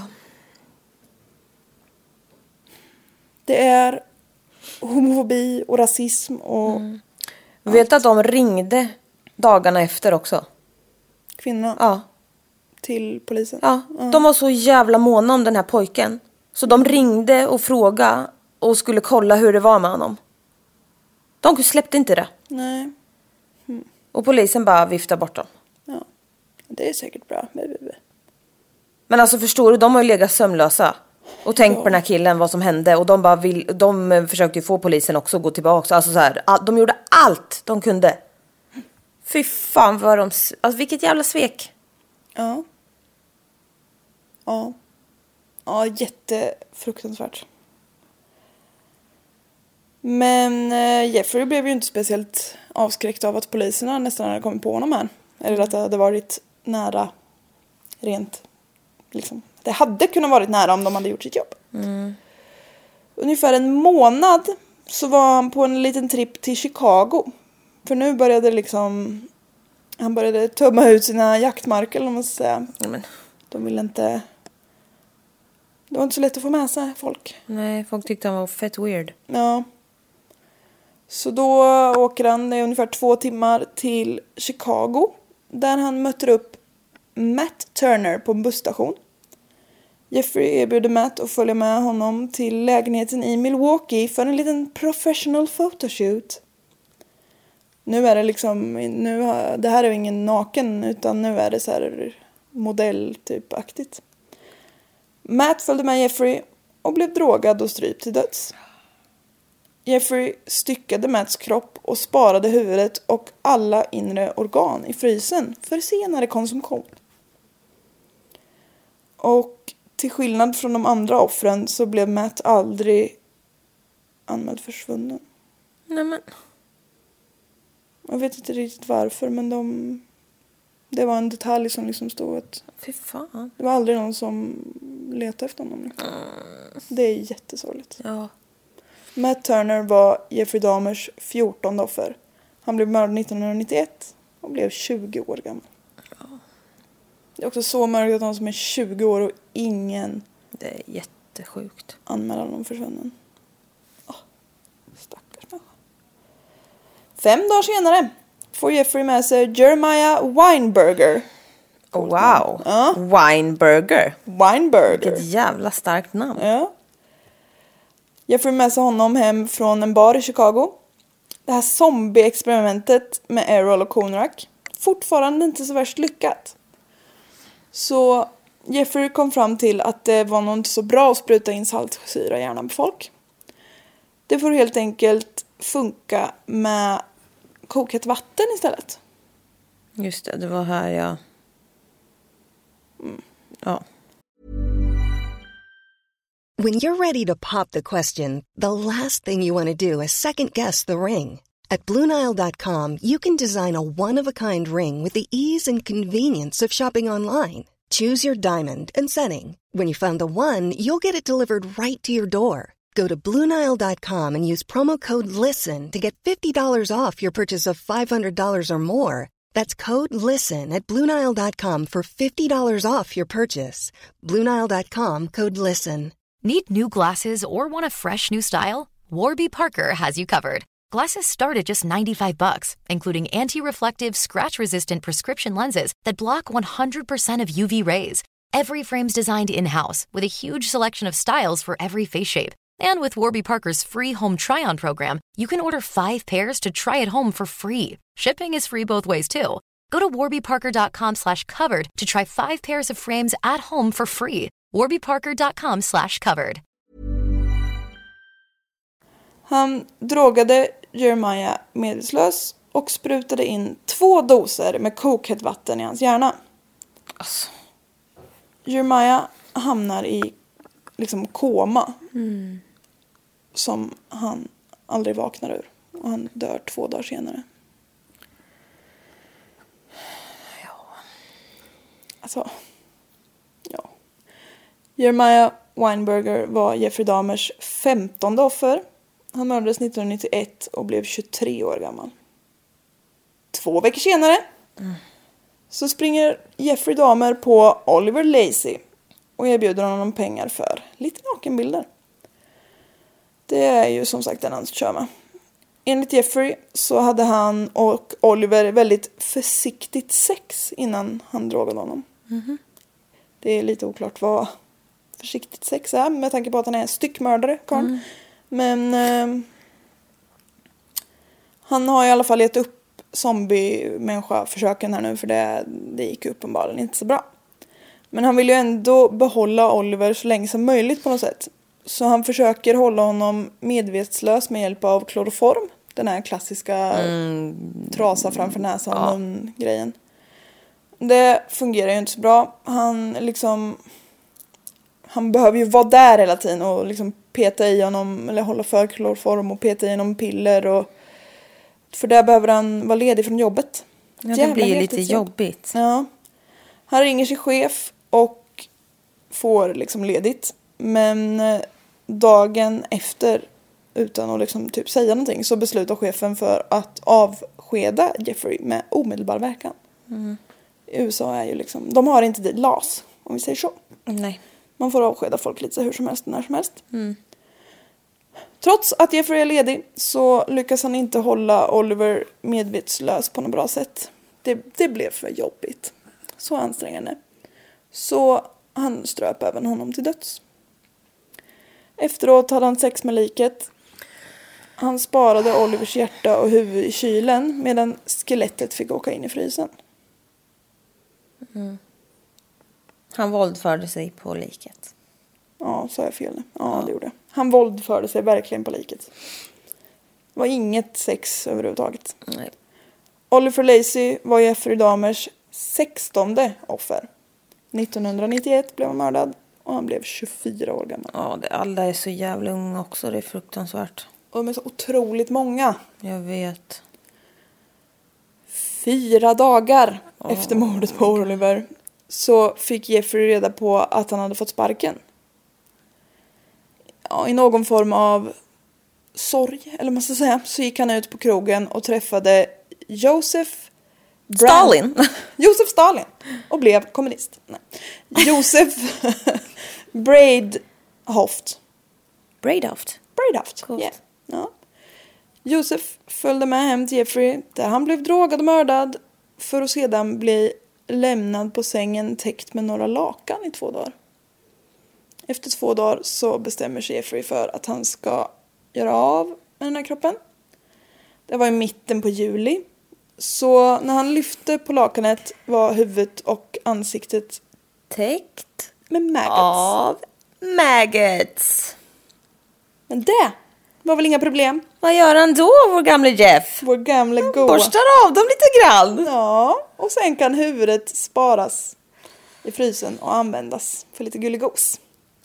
S6: Det är homofobi och rasism och...
S7: Vet att de ringde dagarna efter också?
S6: Kvinnorna?
S7: Ja.
S6: till polisen.
S7: Ja, de var så jävla måna om den här pojken. Så de ringde och frågade och skulle kolla hur det var med honom. De släppte inte det.
S6: Nej.
S7: Och polisen bara viftade bort dem.
S6: Ja, det är säkert bra.
S7: Men alltså förstår du, de har ju legat sömnlösa. Och tänkt på den här killen, vad som hände. Och de försökte ju få polisen också att gå tillbaka. Alltså så här, de gjorde allt de kunde. Fy fan vad de... Alltså vilket jävla svek.
S6: Ja. Ja. Ja, jättefruktansvärt. Men Jeffrey blev ju inte speciellt avskräckt av att poliserna nästan hade kommit på honom här. Eller att det hade varit nära rent. Liksom. Det hade kunnat varit nära om de hade gjort sitt jobb. Ungefär en månad så var han på en liten tripp till Chicago. För nu började liksom... Han började tumma ut sina jaktmarker, om man ska säga.
S7: Men.
S6: De ville inte... Det var inte så lätt att få med sig folk.
S7: Nej, folk tyckte han var fett weird.
S6: Ja. Så då åker han ungefär 2 timmar till Chicago. Där han möter upp Matt Turner på en busstation. Jeffrey erbjuder Matt att följa med honom till lägenheten i Milwaukee för en liten professional photoshoot. Nu är det liksom, det här är ju ingen naken utan nu är det så här modell typ aktigt. Matt följde med Jeffrey och blev drogad och strypt till döds. Jeffrey styckade Matts kropp och sparade huvudet och alla inre organ i frysen för senare konsumtion. Och till skillnad från de andra offren så blev Matt aldrig anmäld försvunnen.
S7: Nej men.
S6: Jag vet inte riktigt varför, men det var en detalj som liksom stod att...
S7: Fy fan.
S6: Det var aldrig någon som letade efter honom. Liksom. Det är jättesorgligt.
S7: Ja.
S6: Matt Turner var Jeffrey Dahmers 14:e offer. Han blev mördad 1991 och blev 20 år gammal. Ja. Det är också så mörkt att han som är 20 år och ingen...
S7: Det är jättesjukt.
S6: Anmäla honom försvunnen. Stackars människa. 5 dagar senare får Jeffrey med sig Jeremiah Weinberger.
S7: Oh, wow.
S6: Ja.
S7: Weinberger.
S6: Weinberger.
S7: Vilket jävla starkt namn.
S6: Ja. Jeffrey med sig honom hem från en bar i Chicago. Det här zombie-experimentet med Errol och Konerak. Fortfarande inte så värst lyckat. Så Jeffrey kom fram till att det var nog inte så bra att spruta in saltsyra i hjärnan på folk. Det får helt enkelt funka med kokat vatten istället.
S7: Just det var här ja. Ja.
S8: When you're ready to pop the question, the last thing you want to do is second-guess the ring. At BlueNile.com, you can design a one-of-a-kind ring with the ease and convenience of shopping online. Choose your diamond and setting. When you find the one, you'll get it delivered right to your door. Go to BlueNile.com and use promo code LISTEN to get $50 off your purchase of $500 or more. That's code LISTEN at BlueNile.com for $50 off your purchase. BlueNile.com, code LISTEN.
S9: Need new glasses or want a fresh new style? Warby Parker has you covered. Glasses start at just $95, including anti-reflective, scratch-resistant prescription lenses that block 100% of UV rays. Every frame's designed in-house with a huge selection of styles for every face shape. And with Warby Parker's free home try-on program, you can order 5 pairs to try at home for free. Shipping is free both ways, too. Go to warbyparker.com/covered to try 5 pairs of frames at home for free. warbyparker.com/covered.
S6: Han drogade Jeremiah medvetslös och sprutade in 2 doser med kokhett vatten i hans hjärna.
S7: Alltså.
S6: Jeremiah hamnar i liksom koma. Som han aldrig vaknar ur. Och han dör 2 dagar senare.
S7: Ja.
S6: Alltså. Ja. Jeremiah Weinberger var Jeffrey Dahmers 15:e offer. Han mördades 1991 och blev 23 år gammal. 2 veckor senare så springer Jeffrey Dahmer på Oliver Lacy och erbjuder honom pengar för lite nakenbilder. Det är ju som sagt en han kör med. Enligt Jeffrey så hade han och Oliver väldigt försiktigt sex innan han drogade honom. Det är lite oklart vad försiktigt sex är med tanke på att han är styckmördare, karln. Men han har i alla fall gett upp zombie-människa-försöken här nu, för det gick uppenbarligen inte så bra. Men han vill ju ändå behålla Oliver så länge som möjligt på något sätt. Så han försöker hålla honom medvetslös med hjälp av kloroform. Den här klassiska trasa framför näsan grejen. Det fungerar ju inte så bra. Han behöver ju vara där hela tiden och liksom peta i honom, eller hålla för kloroform och peta i honom piller. Och, för där behöver han vara ledig från jobbet.
S7: Ja, det blir ju lite jobbigt.
S6: Ja. Han ringer sin chef och får liksom ledigt. Men dagen efter, utan att liksom typ säga någonting, så beslutar chefen för att avskeda Jeffrey med omedelbar verkan. USA är ju liksom, de har inte det LAS, om vi säger så.
S7: Nej.
S6: Man får avskeda folk lite så hur som helst, när som helst. Trots att Jeffrey är ledig så lyckas han inte hålla Oliver medvetslös på något bra sätt. Det blev för jobbigt. Så ansträngande. Så han ströp även honom till döds. Efteråt hade han sex med liket. Han sparade Olivers hjärta och huvud i kylen medan skelettet fick åka in i frysen.
S7: Han våldförde sig på liket.
S6: Ja, sa jag fel nu? Ja, det gjorde jag. Han våldförde sig verkligen på liket. Det var inget sex överhuvudtaget.
S7: Nej.
S6: Oliver Lacey var Jeffrey Dahmers 16:e offer. 1991 blev han mördad och han blev 24 år gammal.
S7: Ja, alla är så jävla unga också. Det är fruktansvärt.
S6: Och de är så otroligt många.
S7: Jag vet.
S6: 4 dagar efter mordet på Oliver så fick Jeffrey reda på att han hade fått sparken. Ja, i någon form av sorg, eller man ska säga, så gick han ut på krogen och träffade Joseph Stalin och blev kommunist. Nej. Joseph Braidhoft.
S7: Coolt.
S6: Yeah. Ja. Joseph följde med hem till Jeffrey där han blev drogad och mördad för att sedan bli lämnad på sängen täckt med några lakan i 2 dagar. Efter 2 dagar så bestämmer sig Jeffrey för att han ska göra av med den här kroppen. Det var i mitten på juli. Så när han lyfte på lakanet var huvudet och ansiktet
S7: täckt
S6: med maggots.
S7: Av maggots.
S6: Men det var väl inga problem.
S7: Vad gör han då, vår gamle Jeff?
S6: Vår gamle goa.
S7: Borstar av dem lite grann.
S6: Ja, och sen kan huvudet sparas i frysen och användas för lite gulligos.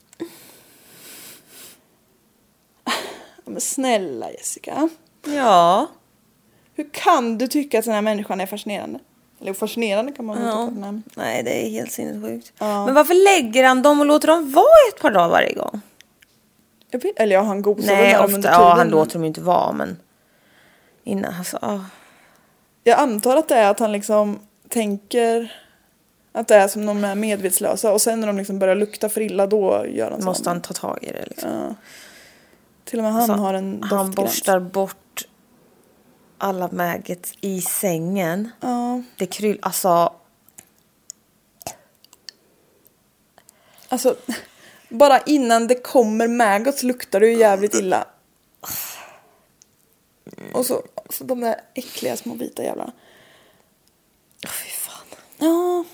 S6: Men snälla Jessica.
S7: Ja.
S6: Hur kan du tycka att den här människan är fascinerande? Eller fascinerande kan man inte tycka den.
S7: Nej, det är helt sinnessjukt. Ja. Men varför lägger han dem och låter dem vara ett par dagar varje gång?
S6: Eller ja, han gosar
S7: med dem
S6: under tiden.
S7: Ja, han låter dem inte vara, men innan alltså,
S6: Jag antar att det är att han liksom tänker att det är som de är medvetslösa och sen när de liksom börjar lukta för illa då gör han så.
S7: Måste han ta tag i det liksom.
S6: Ja. Till och med han har en doftgräns.
S7: Han borstar bort alla maggots i sängen.
S6: Ja.
S7: Det
S6: Alltså bara innan det kommer maggots luktar det ju jävligt illa. Och så de där äckliga små vita jävlarna.
S7: Fy fan.
S6: Ja.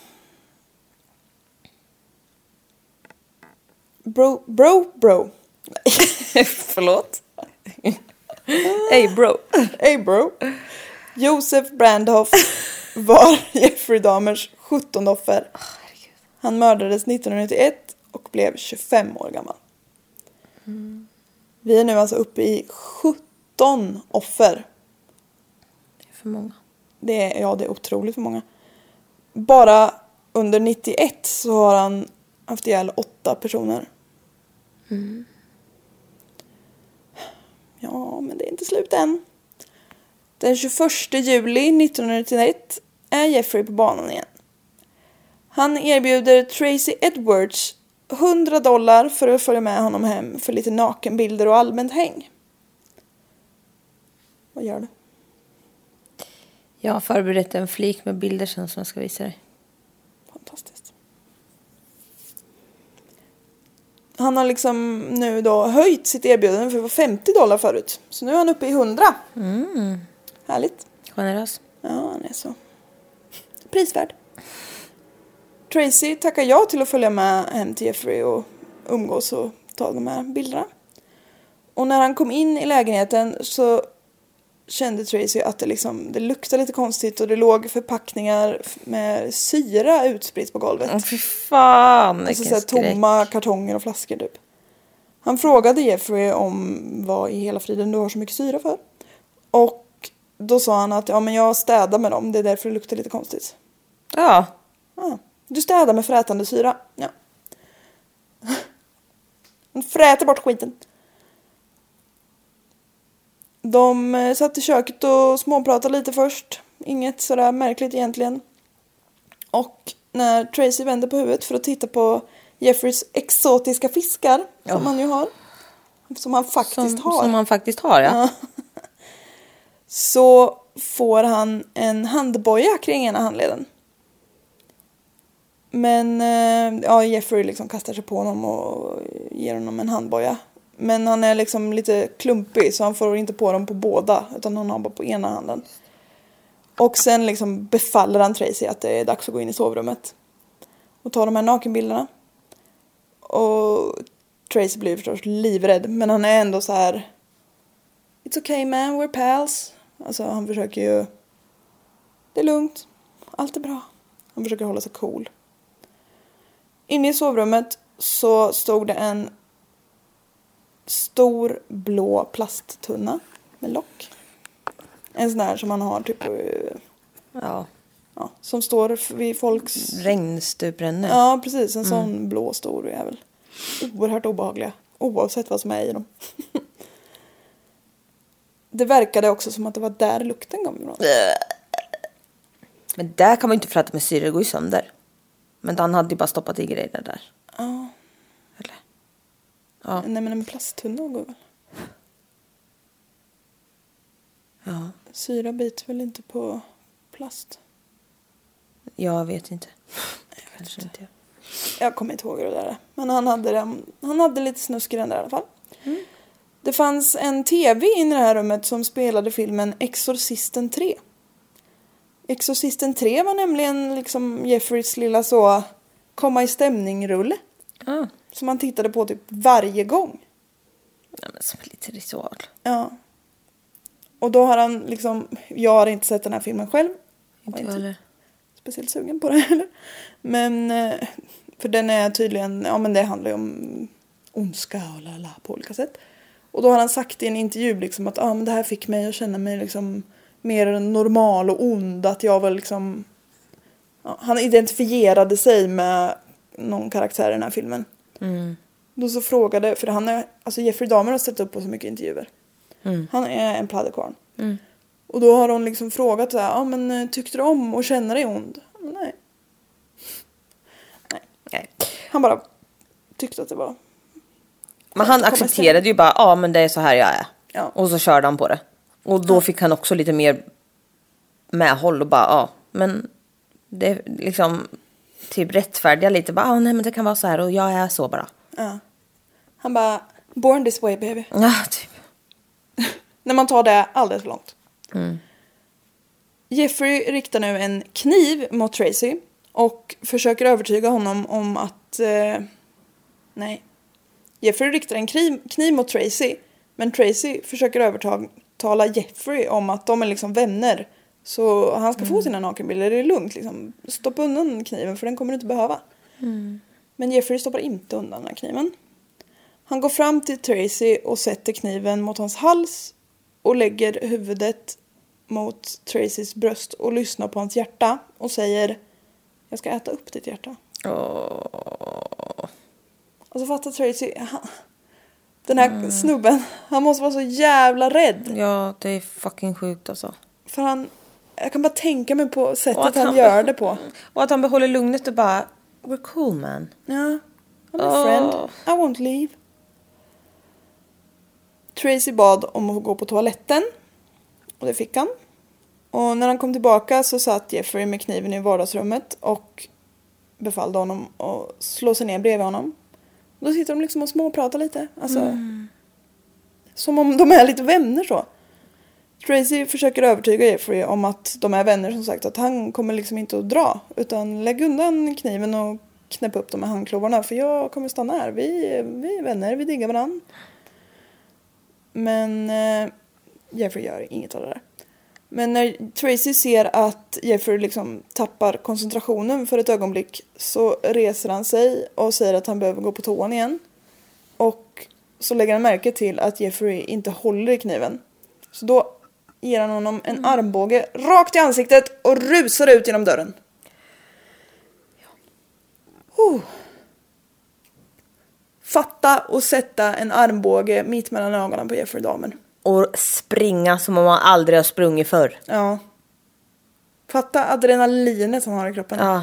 S6: Bro.
S7: Förlåt. Hey bro.
S6: Joseph Braidhoft var Jeffrey Dahmers 17:e offer. Han mördades 1991 och blev 25 år gammal. Vi är nu alltså uppe i 17 offer.
S7: Det är för många.
S6: Det är otroligt för många. Bara under 91 så har han haft ihjäl 8 personer. Ja, men det är inte slut än. Den 21 juli 1991 är Jeffrey på banan igen. Han erbjuder Tracy Edwards $100 för att följa med honom hem för lite nakenbilder och allmänt häng. Vad gör du?
S7: Jag har förberett en flik med bilder sen som jag ska visa dig.
S6: Fantastiskt. han har liksom nu då höjt sitt erbjudande, för det var $50 förut. Så nu är han uppe i 100. Härligt.
S7: Generös.
S6: Ja, han är så prisvärd. Tracy tackar ja till att följa med hem till Jeffrey och umgås och ta de här bilderna. Och när han kom in i lägenheten så kände Tracy att det luktade lite konstigt och det låg förpackningar med syra utspritt på golvet.
S7: Fy fan,
S6: alltså så tomma kartonger och flaskor typ. Han frågade Jeffrey om vad i hela friden du har så mycket syra för. Och då sa han att men jag städar med dem, det är därför det luktar lite konstigt.
S7: Ja.
S6: Du städar med frätande syra. Ja. Han fräter bort skiten. De satt i köket och småpratade lite först. Inget sådär märkligt egentligen. Och när Tracy vände på huvudet för att titta på Jeffreys exotiska fiskar, som han ju har. Som han faktiskt har.
S7: Som han faktiskt har, ja.
S6: Så får han en handboja kring ena handleden. Men Jeffrey liksom kastar sig på honom och ger honom en handboja. Men han är liksom lite klumpig så han får inte på dem på båda, utan han har bara på ena handen. Och sen liksom befaller han Tracy att det är dags att gå in i sovrummet och ta de här nakenbilderna. Och Tracy blir förstås livrädd, men han är ändå så här: It's okay man, we're pals. Alltså han försöker ju, det är lugnt, allt är bra. Han försöker hålla sig cool. Inne i sovrummet så stod det en stor blå plasttunna med lock. En sån här som man har typ som står vid folks
S7: regnstuprännor.
S6: Ja, precis, en sån blå stor jävel. Oerhört obehagliga, oavsett vad som är i dem. Det verkade också som att det var där lukten kom ifrån.
S7: Men där kan man ju inte fräta med syre, det går ju sönder. Men han hade ju bara stoppat i grejer där.
S6: Ja.
S7: Eller? Ja.
S6: Nej, men en plasttunna går väl.
S7: Ja.
S6: Syra biter väl inte på plast?
S7: Jag vet inte.
S6: Jag kommer inte ihåg det där. Men han hade lite snusk i den där i alla fall. Det fanns en tv i det här rummet som spelade filmen Exorcisten 3. Exorcisten 3 var nämligen liksom Jeffreys lilla så komma i stämning-rulle. Som han tittade på typ varje gång.
S7: Ja, men som lite ritual.
S6: Ja. Och då har han liksom, jag har inte sett den här filmen själv.
S7: Inte heller.
S6: Speciellt sugen på det heller. Men för den är tydligen, men det handlar ju om ondska och lala på olika sätt. Och då har han sagt i en intervju liksom att men det här fick mig att känna mig liksom mer normal och ond, att jag var liksom han identifierade sig med någon karaktär i den här filmen. Då så frågade, för han är, alltså Jeffrey Dahmer har ställt upp på så mycket intervjuer. Han är en pladderkvarn. Och då har hon liksom frågat så här, men tyckte du om att känna dig ond? Nej. Han bara tyckte att det var.
S7: Men han accepterade ju bara, men det är så här jag är.
S6: Ja.
S7: Och så körde han på det. Och då fick han också lite mer medhåll och bara, men det liksom typ rättfärdiga lite. Bara, nej men det kan vara så här och jag är så bara.
S6: Ja. Han bara, born this way baby.
S7: Ja, typ.
S6: När man tar det alldeles för långt. Jeffrey riktar nu en kniv mot Tracy och försöker övertyga honom om att nej. Jeffrey riktar en kniv mot Tracy, men Tracy försöker övertala Jeffrey om att de är liksom vänner, så han ska få sina nakenbilder. Det är lugnt liksom. Stoppa undan kniven för den kommer du inte behöva. Men Jeffrey stoppar inte undan den här kniven. Han går fram till Tracy och sätter kniven mot hans hals och lägger huvudet mot Tracys bröst och lyssnar på hans hjärta och säger: jag ska äta upp ditt hjärta. Och så fattar Tracy, den här snubben, han måste vara så jävla rädd.
S7: Ja, det är fucking sjukt alltså.
S6: För jag kan bara tänka mig på sättet han gör det på.
S7: Och att han behåller lugnet och bara, we're cool man.
S6: Ja, I'm a friend, I won't leave. Tracy bad om att få gå på toaletten. Och det fick han. Och när han kom tillbaka så satt Jeffrey med kniven i vardagsrummet och befallde honom att slå sig ner bredvid honom. Då sitter de liksom och småpratar lite. Alltså, som om de är lite vänner så. Tracy försöker övertyga Jeffrey om att de är vänner, som sagt. Att han kommer liksom inte att dra. Utan lägg undan kniven och knäpp upp de här handklovarna. För jag kommer stanna här. Vi är vänner, vi diggar varandra. Men Jeffrey gör inget av det där. Men när Tracy ser att Jeffrey liksom tappar koncentrationen för ett ögonblick, så reser han sig och säger att han behöver gå på toan igen. Och så lägger han märke till att Jeffrey inte håller i kniven. Så då ger han honom en armbåge rakt i ansiktet och rusar ut genom dörren. Fatta och sätta en armbåge mitt mellan ögonen på Jeffrey Dahmer.
S7: Och springa som om man aldrig har sprungit förr.
S6: Ja. Fatta adrenalinet som han har i kroppen.
S7: Ja.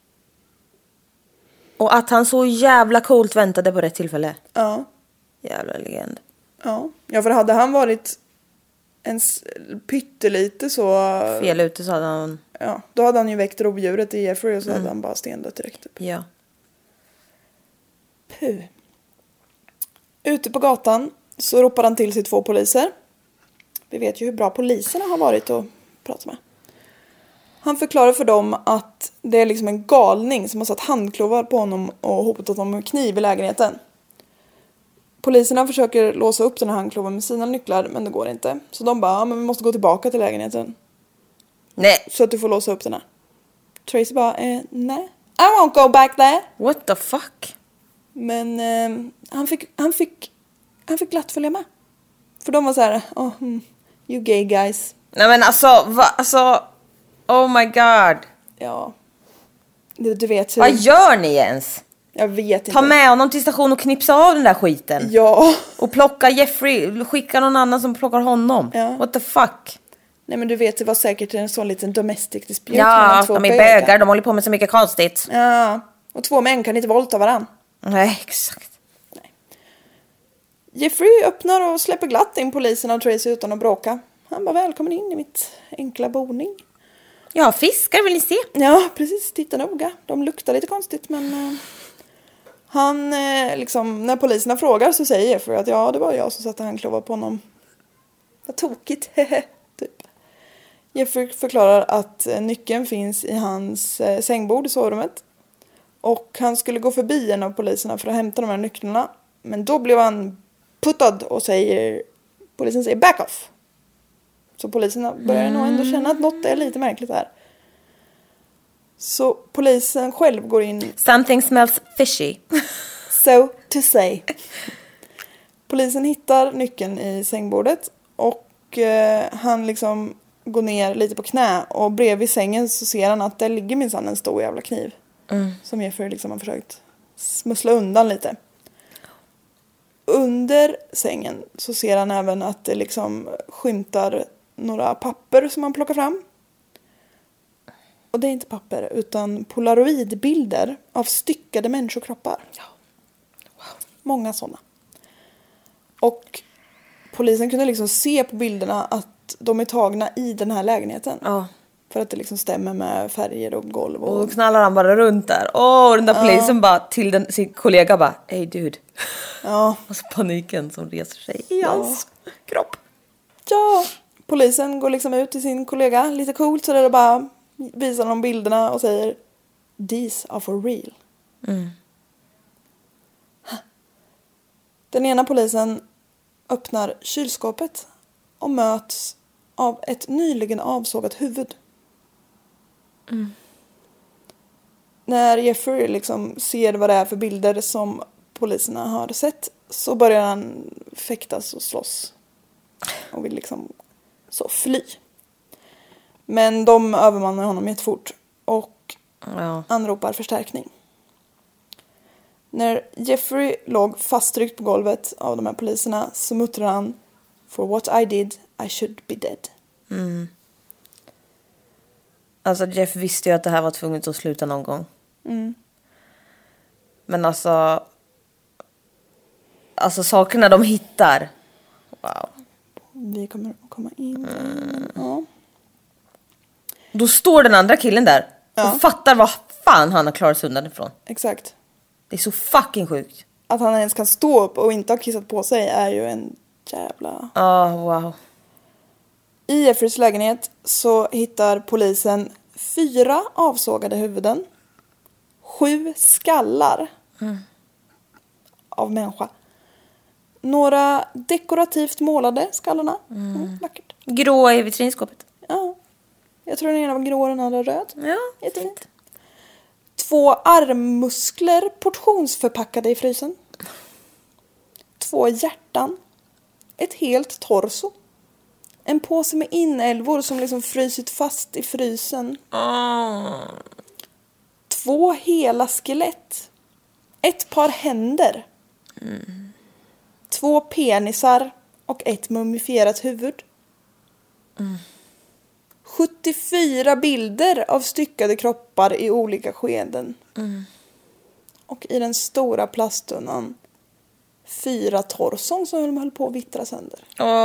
S7: Och att han så jävla coolt väntade på rätt tillfälle.
S6: Ja.
S7: Jävla legend.
S6: Ja, för hade han varit en pyttelite så...
S7: fel ute så hade han...
S6: Ja, då hade han ju väckt rovdjuret i Jeffrey och så hade han bara stendött direkt. Typ.
S7: Ja.
S6: Puh. Ute på gatan så ropar han till sig 2 poliser. Vi vet ju hur bra poliserna har varit att prata med. Han förklarar för dem att det är liksom en galning som har satt handklovar på honom och hotat honom med kniv i lägenheten. Poliserna försöker låsa upp den här handkloven med sina nycklar, men det går inte. Så de bara, men vi måste gå tillbaka till lägenheten.
S7: Nej.
S6: Så att du får låsa upp den här. Tracy bara, nej. I won't go back there.
S7: What the fuck?
S6: Men han fick glatt följa med. För de var så här, you gay guys.
S7: Nej men alltså, oh my god.
S6: Ja. Du vet hur...
S7: Vad gör ni ens?
S6: Jag vet inte.
S7: Ta med honom till station och knipsa av den där skiten.
S6: Ja.
S7: Och plocka Jeffrey, skicka någon annan som plockar honom.
S6: Ja.
S7: What the fuck?
S6: Nej men du vet, det var säkert en sån liten domestic dispute.
S7: Ja, de är bögar, de håller på med så mycket konstigt.
S6: Ja, och 2 män kan inte våldta varann.
S7: Nej, exakt.
S6: Nej. Jeffrey öppnar och släpper glatt in polisen och Tracy utan att bråka. Han bara, välkommen in i mitt enkla boning.
S7: Ja, fiskar vill ni se?
S6: Ja, precis, titta noga. De luktar lite konstigt, men... Han, liksom, när poliserna frågar så säger Jeffrey att ja, det var jag som satte handklovar på honom. Vad tokigt, typ. Jeffrey förklarar att nyckeln finns i hans sängbord i sovrummet. Och han skulle gå förbi en av poliserna för att hämta de här nycklarna. Men då blev han puttad och polisen säger back off. Så poliserna börjar nog ändå känna att något är lite märkligt här. Så polisen själv går in...
S7: Something smells fishy.
S6: So to say. Polisen hittar nyckeln i sängbordet. Och han liksom går ner lite på knä. Och bredvid sängen så ser han att där ligger minsann en stor jävla kniv. Som Jeffrey liksom har försökt smussla undan lite. Under sängen så ser han även att det liksom skymtar några papper som han plockar fram. Och det är inte papper utan polaroidbilder av styckade människokroppar. Ja. Wow. Många sådana. Och polisen kunde liksom se på bilderna att de är tagna i den här lägenheten. Ja. För att det liksom stämmer med färger och golv. Och
S7: då knallar han bara runt där. Den där polisen bara till sin kollega bara, hey dude. Ja. Och så paniken som reser sig i hans kropp.
S6: Ja, polisen går liksom ut till sin kollega lite coolt så där det bara visar de bilderna och säger these are for real. Den ena polisen öppnar kylskåpet och möts av ett nyligen avsågat huvud. När Jeffrey liksom ser vad det är för bilder som poliserna har sett så börjar han fäktas och slåss. Och vill liksom så fly. Men de övermannar honom jättefort och anropar förstärkning. När Jeffrey låg fasttryckt på golvet av de här poliserna så muttrar han for what I did, I should be dead.
S7: Alltså Jeff visste ju att det här var tvunget att sluta någon gång. Men alltså sakerna de hittar. Wow.
S6: Vi kommer att komma in. Ja.
S7: Då står den andra killen där och fattar vad fan han har klarat sig undan ifrån.
S6: Exakt.
S7: Det är så fucking sjukt.
S6: att han ens kan stå upp och inte ha kissat på sig är ju en jävla...
S7: Wow.
S6: I Jeffreys lägenhet så hittar polisen 4 avsågade huvuden, 7 skallar av människa. Några dekorativt målade skallarna. Vackert.
S7: Grå i vitrinskåpet.
S6: Ja. Jag tror den ena var grå och den andra röd.
S7: Ja,
S6: jättefint. 2 armmuskler portionsförpackade i frysen. 2 hjärtan. Ett helt torso. En påse med inälvor som liksom frysit fast i frysen. 2 hela skelett. 1 par händer. 2 penisar och 1 mumifierat huvud. 74 bilder av styckade kroppar i olika skeden. Och i den stora plasttunnan 4 torson som de höll på att vittra sönder.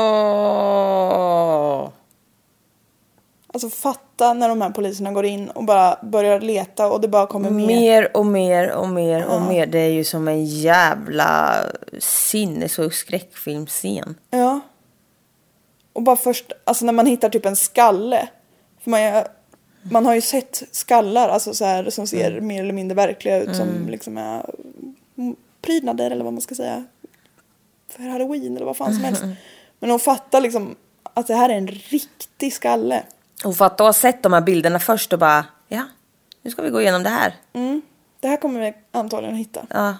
S6: Alltså fatta när de här poliserna går in och bara börjar leta och det bara kommer
S7: mer och mer. Det är ju som en jävla sinnes- och skräckfilmscen.
S6: Ja. Och bara först, alltså när man hittar typ en skalle. För man har ju sett skallar alltså så här, som ser mer eller mindre verkliga ut. Som liksom är prydnader eller vad man ska säga. För Halloween eller vad fan som helst. Men hon fattar liksom att det här är en riktig skalle.
S7: Och för att ha sett de här bilderna först och bara, ja, nu ska vi gå igenom det här.
S6: Det här kommer vi antagligen hitta.
S7: Ja.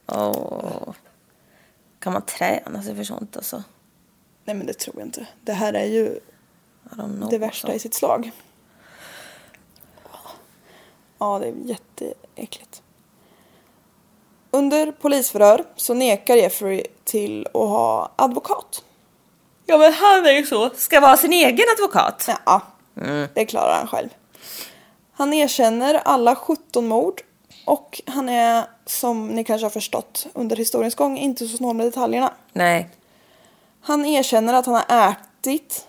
S7: Kan man träna sig för sånt alltså?
S6: Nej, men det tror jag inte. Det här är ju det värsta i sitt slag. Ja, det är jätteäckligt. Under polisförhör så nekar Jeffrey till att ha advokat.
S7: Ja, men han är ju så. Ska vara sin egen advokat.
S6: Ja, det klarar han själv. Han erkänner alla 17 mord. Och han är, som ni kanske har förstått under historiens gång, inte så snål med detaljerna.
S7: Nej.
S6: Han erkänner att han har ätit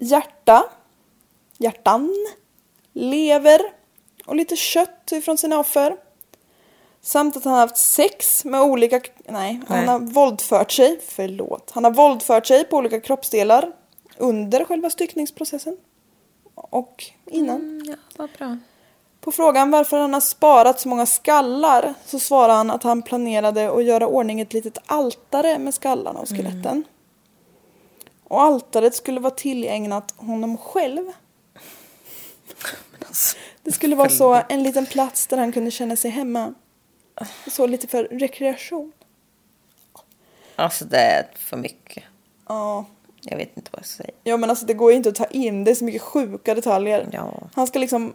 S6: hjärtan, lever och lite kött från sina offer. Samt att han har haft sex med olika... Han har våldfört sig. Han har våldfört sig på olika kroppsdelar under själva styckningsprocessen. Och innan.
S7: Ja, vad bra.
S6: På frågan varför han har sparat så många skallar så svarar han att han planerade att göra ordning ett litet altare med skallarna och skeletten. Och altaret skulle vara tillägnat honom själv. Det skulle vara så en liten plats där han kunde känna sig hemma. Så lite för rekreation.
S7: Alltså det är för mycket.
S6: Ja.
S7: Jag vet inte vad jag säger.
S6: Ja, men alltså det går ju inte att ta in. Det är så mycket sjuka detaljer.
S7: Ja.
S6: Han ska liksom,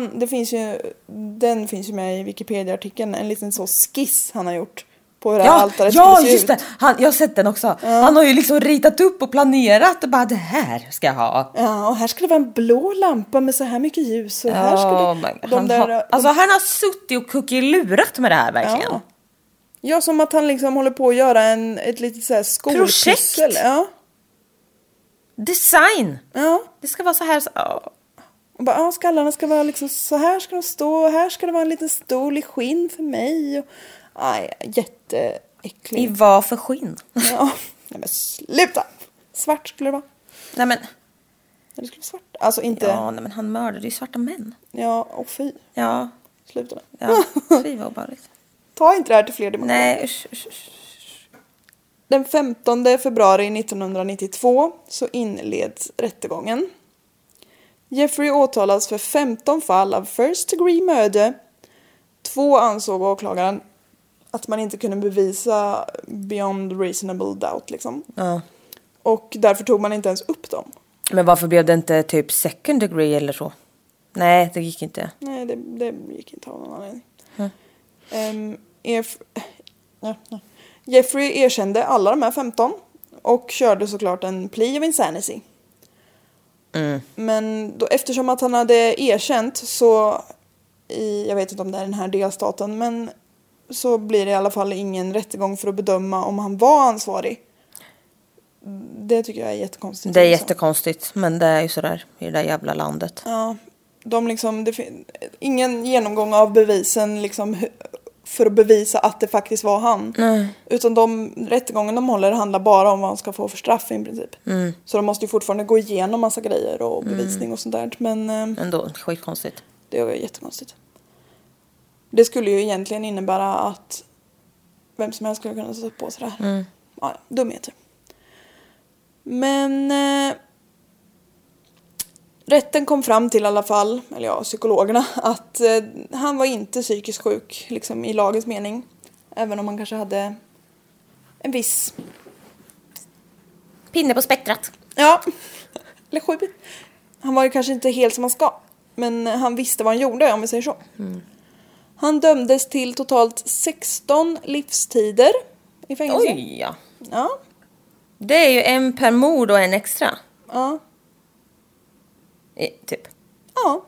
S6: den finns ju med i Wikipedia-artikeln. En liten så skiss han har gjort på hur det här altaret skulle se
S7: just
S6: ut.
S7: det. Jag har sett den också. Ja. Han har ju liksom ritat upp och planerat och bara, det här ska jag ha.
S6: Ja, och här ska det vara en blå lampa med så här mycket ljus. Och här ska det,
S7: han har suttit och kuckelurat med det här verkligen.
S6: Ja, som att han liksom håller på att göra ett litet så här skolpussel. Ja.
S7: Design.
S6: Ja.
S7: Det ska vara så här.
S6: Och bara, skallarna ska vara liksom så här ska de stå. Och här ska det vara en liten stol i skinn för mig. Och, jätteäckligt.
S7: I vad för skinn?
S6: Ja. Nej, men sluta. Svart skulle det vara.
S7: Nej, men.
S6: Det skulle vara svart. Alltså inte.
S7: Ja, nej, men han mördade ju svarta män.
S6: Ja, och fy.
S7: Ja.
S6: Sluta det.
S7: Ja, fy vad obehagligt.
S6: Ta inte det här till fler dimensioner.
S7: Nej, usch.
S6: Den 15 februari 1992 så inleds rättegången. Jeffrey åtalas för 15 fall av first degree murder. 2 ansåg åklagaren att man inte kunde bevisa beyond reasonable doubt liksom.
S7: Ja.
S6: Och därför tog man inte ens upp dem.
S7: Men varför blev det inte typ second degree eller så? Nej, det gick inte.
S6: Nej, det gick inte av någon anledning. Jeffrey erkände alla de här 15 och körde såklart en plea of insanity. Men då, eftersom att han hade erkänt så jag vet inte om det är den här delstaten, men så blir det i alla fall ingen rättegång för att bedöma om han var ansvarig. Det tycker jag är jättekonstigt.
S7: Det är jättekonstigt, men det är ju sådär i det där jävla landet.
S6: Ja, ingen genomgång av bevisen liksom för att bevisa att det faktiskt var han. Utan rättegången de håller handlar bara om vad han ska få för straff i princip. Så de måste ju fortfarande gå igenom massa grejer och bevisning och sånt där. Men
S7: ändå, skitkonstigt.
S6: Det var jättekonstigt. Det skulle ju egentligen innebära att vem som helst skulle kunna sätta på sig det här. Ja, dumheter. Men rätten kom fram till i alla fall, eller ja, psykologerna, att han var inte psykiskt sjuk liksom i lagens mening. Även om han kanske hade en viss
S7: pinne på spektrat.
S6: Ja, eller 7. Han var ju kanske inte helt som han ska. Men han visste vad han gjorde, om vi säger så. Han dömdes till totalt 16 livstider i fängelse.
S7: Oj, ja.
S6: Ja.
S7: Det är ju en per mord och en extra.
S6: Ja.
S7: Typ.
S6: Ja.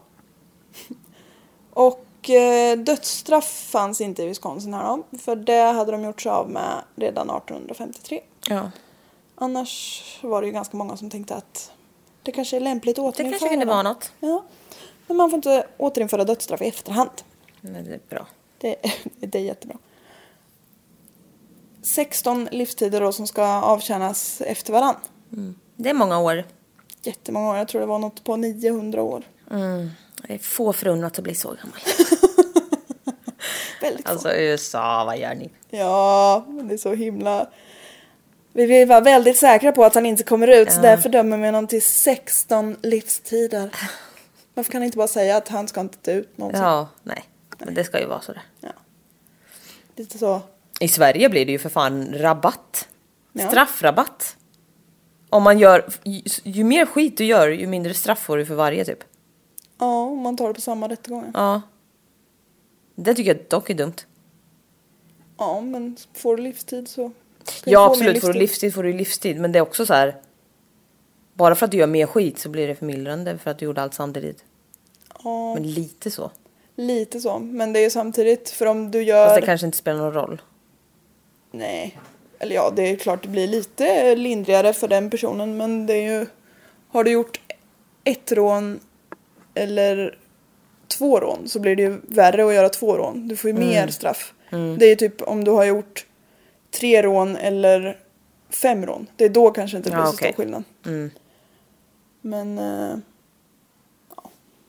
S6: Och dödsstraff fanns inte i Wisconsin här då. För det hade de gjort sig av med redan 1853.
S7: Ja.
S6: Annars var det ju ganska många som tänkte att det kanske är lämpligt att återinföra.
S7: Det kanske kunde vara något.
S6: Ja. Men man får inte återinföra dödsstraff i efterhand.
S7: Men det är bra.
S6: Det är jättebra. 16 livstider då som ska avtjänas efter varann.
S7: Det är många år.
S6: Jättemånga år. Jag tror det var något på 900 år.
S7: Det är få förunnat att bli så gammal.
S6: Väldigt
S7: alltså få. USA, vad gör ni?
S6: Ja, men det är så himla... Vi var väldigt säkra på att han inte kommer ut. Så därför dömer vi honom till 16 livstider. Varför kan han inte bara säga att han ska inte ut någonsin?
S7: Ja, nej. Men det ska ju vara så där.
S6: Ja. Lite så.
S7: I Sverige blir det ju för fan rabatt. Ja. Straffrabatt. Om man gör... Ju mer skit du gör, ju mindre straff får du för varje typ.
S6: Ja, om man tar det på samma rättegång.
S7: Ja. Det tycker jag dock är dumt.
S6: Ja, men får du livstid så...
S7: Ja, absolut. Får du livstid. Men det är också så här... Bara för att du gör mer skit så blir det förmildrande för att du gjorde allt samtidigt.
S6: Ja.
S7: Men lite så.
S6: Lite så. Men det är ju samtidigt för om du gör...
S7: Fast det kanske inte spelar någon roll.
S6: Nej. Eller ja, det är klart det blir lite lindrigare för den personen. Men det är ju... Har du gjort 1 rån eller 2 rån så blir det ju värre att göra 2 rån. Du får ju mer straff. Det är ju typ om du har gjort 3 rån eller 5 rån. Det är då kanske inte blir så stor skillnad. Men... ja.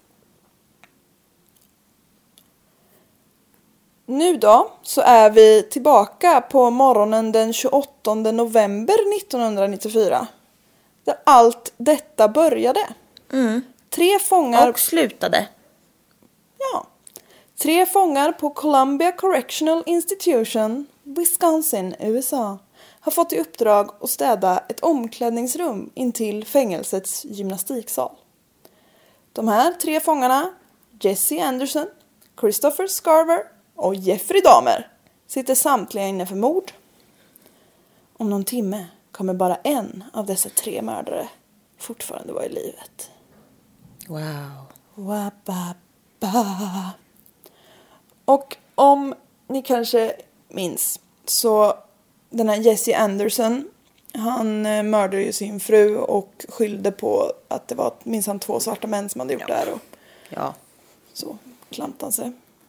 S6: Nu då så är vi tillbaka på morgonen den 28 november 1994. Där allt detta började. 3 fångar...
S7: Och slutade.
S6: Ja. 3 fångar på Columbia Correctional Institution, Wisconsin, USA, har fått i uppdrag att städa ett omklädningsrum intill fängelsets gymnastiksal. De här 3 fångarna, Jesse Anderson, Christopher Scarver och Jeffrey Dahmer, sitter samtliga inne för mord. Om någon timme kommer bara en av dessa 3 mördare fortfarande vara i livet.
S7: Wow.
S6: Wababa. Och om ni kanske minns så den här Jesse Anderson, han mördade ju sin fru och skyllde på att det var minsann 2 svarta män som hade gjort det här. Och så klantade han sig.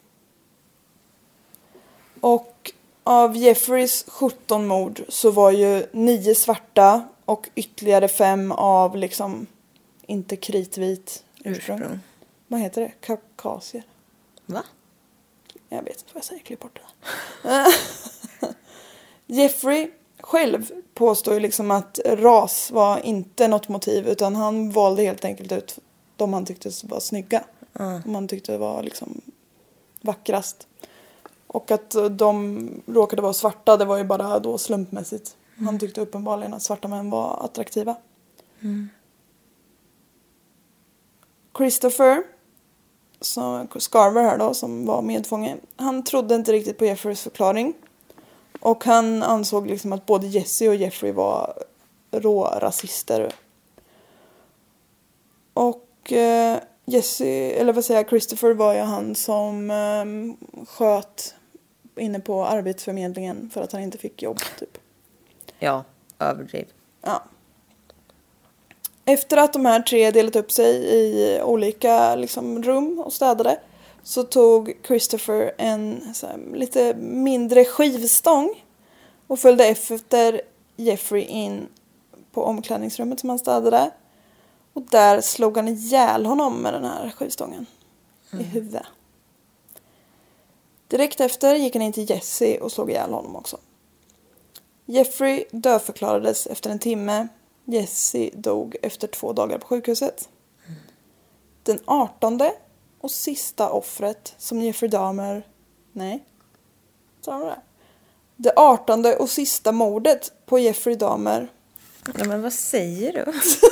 S6: Och av Jeffreys 17 mord så var ju 9 svarta och ytterligare 5 av liksom inte kritvit ursprung. Vad heter det? Kaukasier.
S7: Va?
S6: Jag vet inte vad jag säger, klipp bort det. Jeffrey själv påstår ju liksom att ras var inte något motiv utan han valde helt enkelt ut de han tyckte var snygga. De han tyckte var liksom vackrast. Och att de råkade vara svarta, det var ju bara då slumpmässigt. Han tyckte uppenbarligen att svarta män var attraktiva. Christopher Scarver här då, som var medfånge, han trodde inte riktigt på Jeffreys förklaring. Och han ansåg liksom att både Jesse och Jeffrey var rasister. Och Christopher var ju han som sköt inne på arbetsförmedlingen för att han inte fick jobb typ.
S7: Ja, överdriv.
S6: Ja. Efter att de här 3 delat upp sig i olika liksom, rum och städade så tog Christopher en så här, lite mindre skivstång och följde efter Jeffrey in på omklädningsrummet som han städade. Och där slog han ihjäl honom med den här skivstången i huvudet. Direkt efter gick han in till Jesse och slog ihjäl honom också. Jeffrey dödförklarades efter en timme. Jesse dog efter 2 dagar på sjukhuset. Den 18:e och sista offret som Jeffrey Dahmer... Nej. Sa de det? Det 18:e och sista mordet på Jeffrey Dahmer.
S7: Ja, men vad säger du?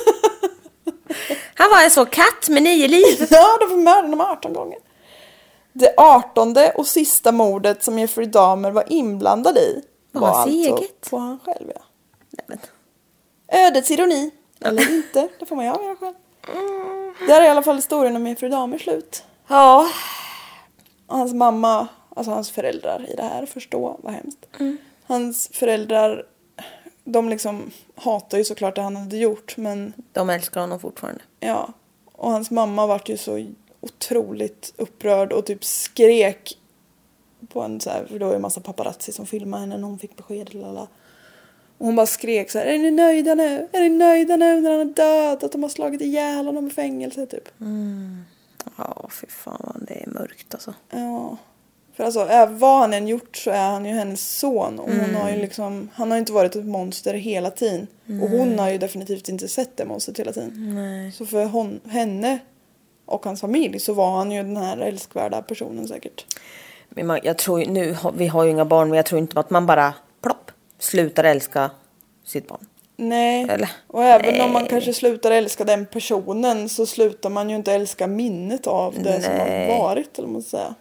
S7: Han var en så katt med 9 liv.
S6: Ja, de var mörda honom 18 gånger. Det 18:e och sista mordet som Jeffrey Dahmer var inblandad i var alltså eget på han själv, ja.
S7: Nej, men.
S6: Ödets ironi. Eller inte, det får man ju avgöra själv. Där är i alla fall historien om Jeffrey Dahmer slut.
S7: Ja.
S6: Och hans mamma, alltså hans föräldrar i det här, förstå vad hemskt. Hans föräldrar, de liksom hatar ju såklart det han hade gjort, men...
S7: De älskar honom fortfarande.
S6: Ja, och hans mamma var ju så otroligt upprörd och typ skrek på en så här, för då är det en massa paparazzi som filmade henne när hon fick besked. Lala. Och hon bara skrek så här: är ni nöjda nu? Är ni nöjda nu när han är död? Att de har slagit ihjäl honom i fängelse typ.
S7: Ja, fy fan, det är mörkt alltså.
S6: Ja, för alltså vad han än gjort så är han ju hennes son. Och hon har ju liksom, han har ju inte varit ett monster hela tiden. Och hon har ju definitivt inte sett det monstret hela tiden.
S7: Nej.
S6: Så för henne och hans familj så var han ju den här älskvärda personen säkert.
S7: Men jag tror ju, nu, vi har ju inga barn, men jag tror inte att man bara plopp slutar älska sitt barn.
S6: Nej,
S7: eller?
S6: Och även om man kanske slutar älska den personen så slutar man ju inte älska minnet av det som har varit, eller måste säga.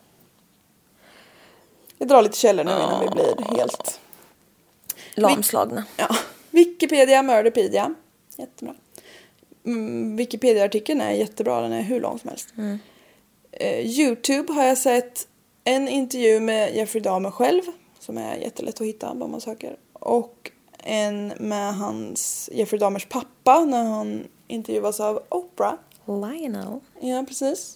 S6: Jag drar lite källor nu innan vi blir helt
S7: lamslagna.
S6: Ja. Wikipedia, Murderpedia. Jättebra. Wikipedia-artikeln är jättebra, den är hur lång som helst. YouTube har jag sett en intervju med Jeffrey Dahmer själv, som är jättelätt att hitta om man söker. Och en med hans Jeffrey Dahmers pappa när han intervjuas av Oprah.
S7: Lionel.
S6: Ja, precis.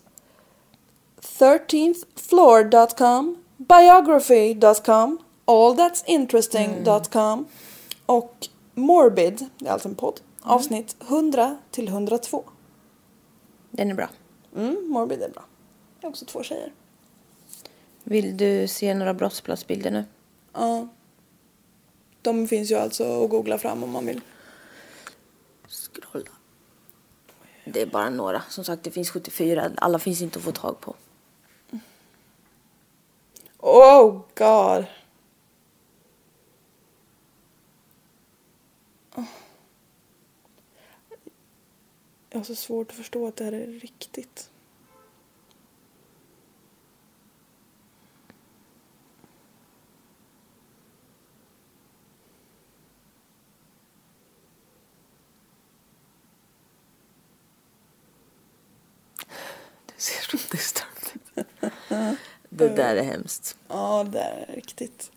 S6: 13thfloor.com, biography.com, allthat'sinteresting.com och Morbid, det är alltså en podd, avsnitt 100-102.
S7: Den är bra.
S6: Morbid är bra. Det är också 2 tjejer.
S7: Vill du se några brottsplatsbilder nu?
S6: Ja. De finns ju alltså att googla fram om man vill.
S7: Scrolla. Det är bara några. Som sagt, det finns 74. Alla finns inte att få tag på.
S6: Oh god. Jag har så svårt att förstå att det här är riktigt.
S7: Du ser så disturbed. Det där är hemskt.
S6: Ja, det är riktigt.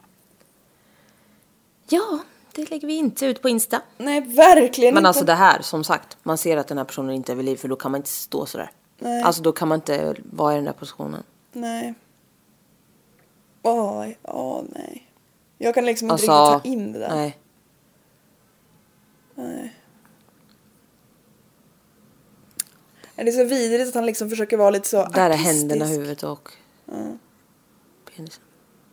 S7: Ja, det lägger vi inte ut på Insta.
S6: Nej, verkligen
S7: Men
S6: inte.
S7: alltså det här, som sagt, man ser att den här personen inte är vid liv, för då kan man inte stå sådär.
S6: Nej.
S7: Alltså då kan man inte vara i den där positionen.
S6: Nej. Nej. Jag kan liksom inte
S7: Alltså,
S6: riktigt ta in det där.
S7: Nej.
S6: Det är så vidrigt att han liksom försöker vara lite så
S7: Där är
S6: artistisk.
S7: händerna, huvudet och penisen.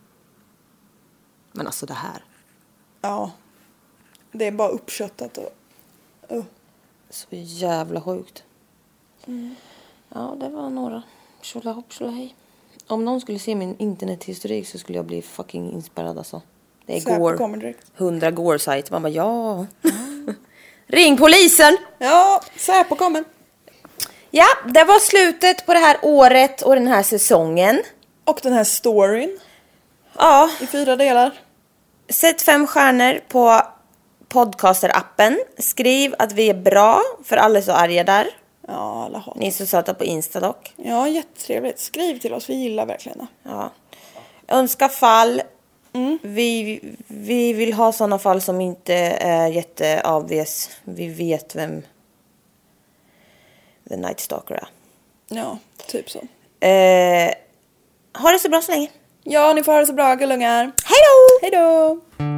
S7: Men alltså det här.
S6: Ja. Det är bara uppköttat och...
S7: Så jävla sjukt. Ja, det var några. Tjolahopp, tjolahej. Om någon skulle se min internethistorik så skulle jag bli fucking inspirerad alltså. Det är
S6: Säpo
S7: Gore.
S6: kommer direkt.
S7: 100 Gore-sajt. Man bara, ja. Ring polisen!
S6: Ja, Säpo kommer.
S7: Ja, det var slutet på det här året och den här säsongen.
S6: Och den här storyn
S7: Ja,
S6: i 4 delar.
S7: sätt 5 stjärnor på podcaster-appen. Skriv att vi är bra, för alla är så arga där.
S6: Ja, alla har.
S7: Ni är så söta på Insta dock.
S6: Ja, jättetrevligt. Skriv till oss, vi gillar verkligen det.
S7: Ja. Önska fall. Vi vill ha sådana fall som inte är jätteobvious. Vi vet vem The Night Stalker är.
S6: Ja, typ så.
S7: Ha det så bra så länge.
S6: Ja, ni får ha det så bra, gullungar.
S7: Hej då!
S6: Hej då!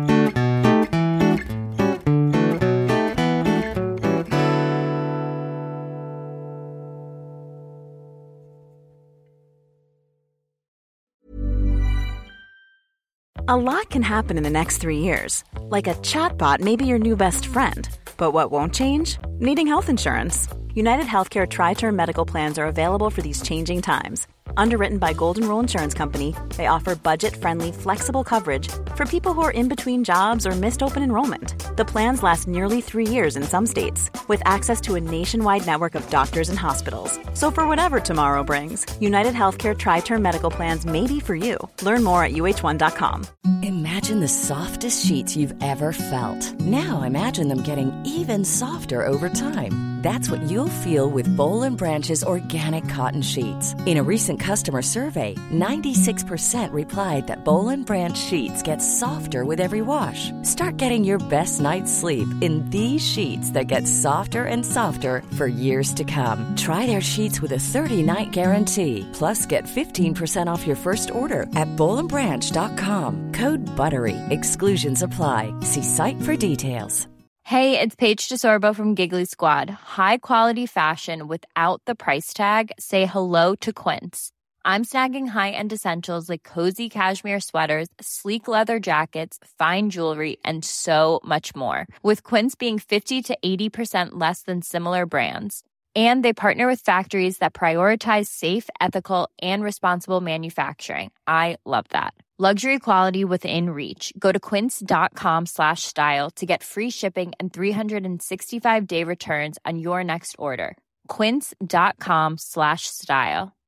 S1: A lot can happen in the next 3 years. Like a chatbot may be your new best friend. But what won't change? Needing health insurance. United Healthcare Tri-Term Medical Plans are available for these changing times. Underwritten by Golden Rule Insurance Company, they offer budget-friendly, flexible coverage for people who are in between jobs or missed open enrollment. The plans last nearly 3 years in some states, with access to a nationwide network of doctors and hospitals. So for whatever tomorrow brings, United Healthcare Tri-Term Medical Plans may be for you. Learn more at uh1.com.
S10: Imagine the softest sheets you've ever felt. Now imagine them getting even softer over time. That's what you'll feel with Boll & Branch's organic cotton sheets. In a recent customer survey, 96% replied that Boll & Branch sheets get softer with every wash. Start getting your best night's sleep in these sheets that get softer and softer for years to come. Try their sheets with a 30-night guarantee. Plus, get 15% off your first order at bollandbranch.com. Code BUTTERY. Exclusions apply. See site for details.
S11: Hey, it's Paige DeSorbo from Giggly Squad. High quality fashion without the price tag. Say hello to Quince. I'm snagging high-end essentials like cozy cashmere sweaters, sleek leather jackets, fine jewelry, and so much more. With Quince being 50 to 80% less than similar brands. And they partner with factories that prioritize safe, ethical, and responsible manufacturing. I love that. Luxury quality within reach. Go to quince.com/style to get free shipping and 365-day returns on your next order. Quince.com/style.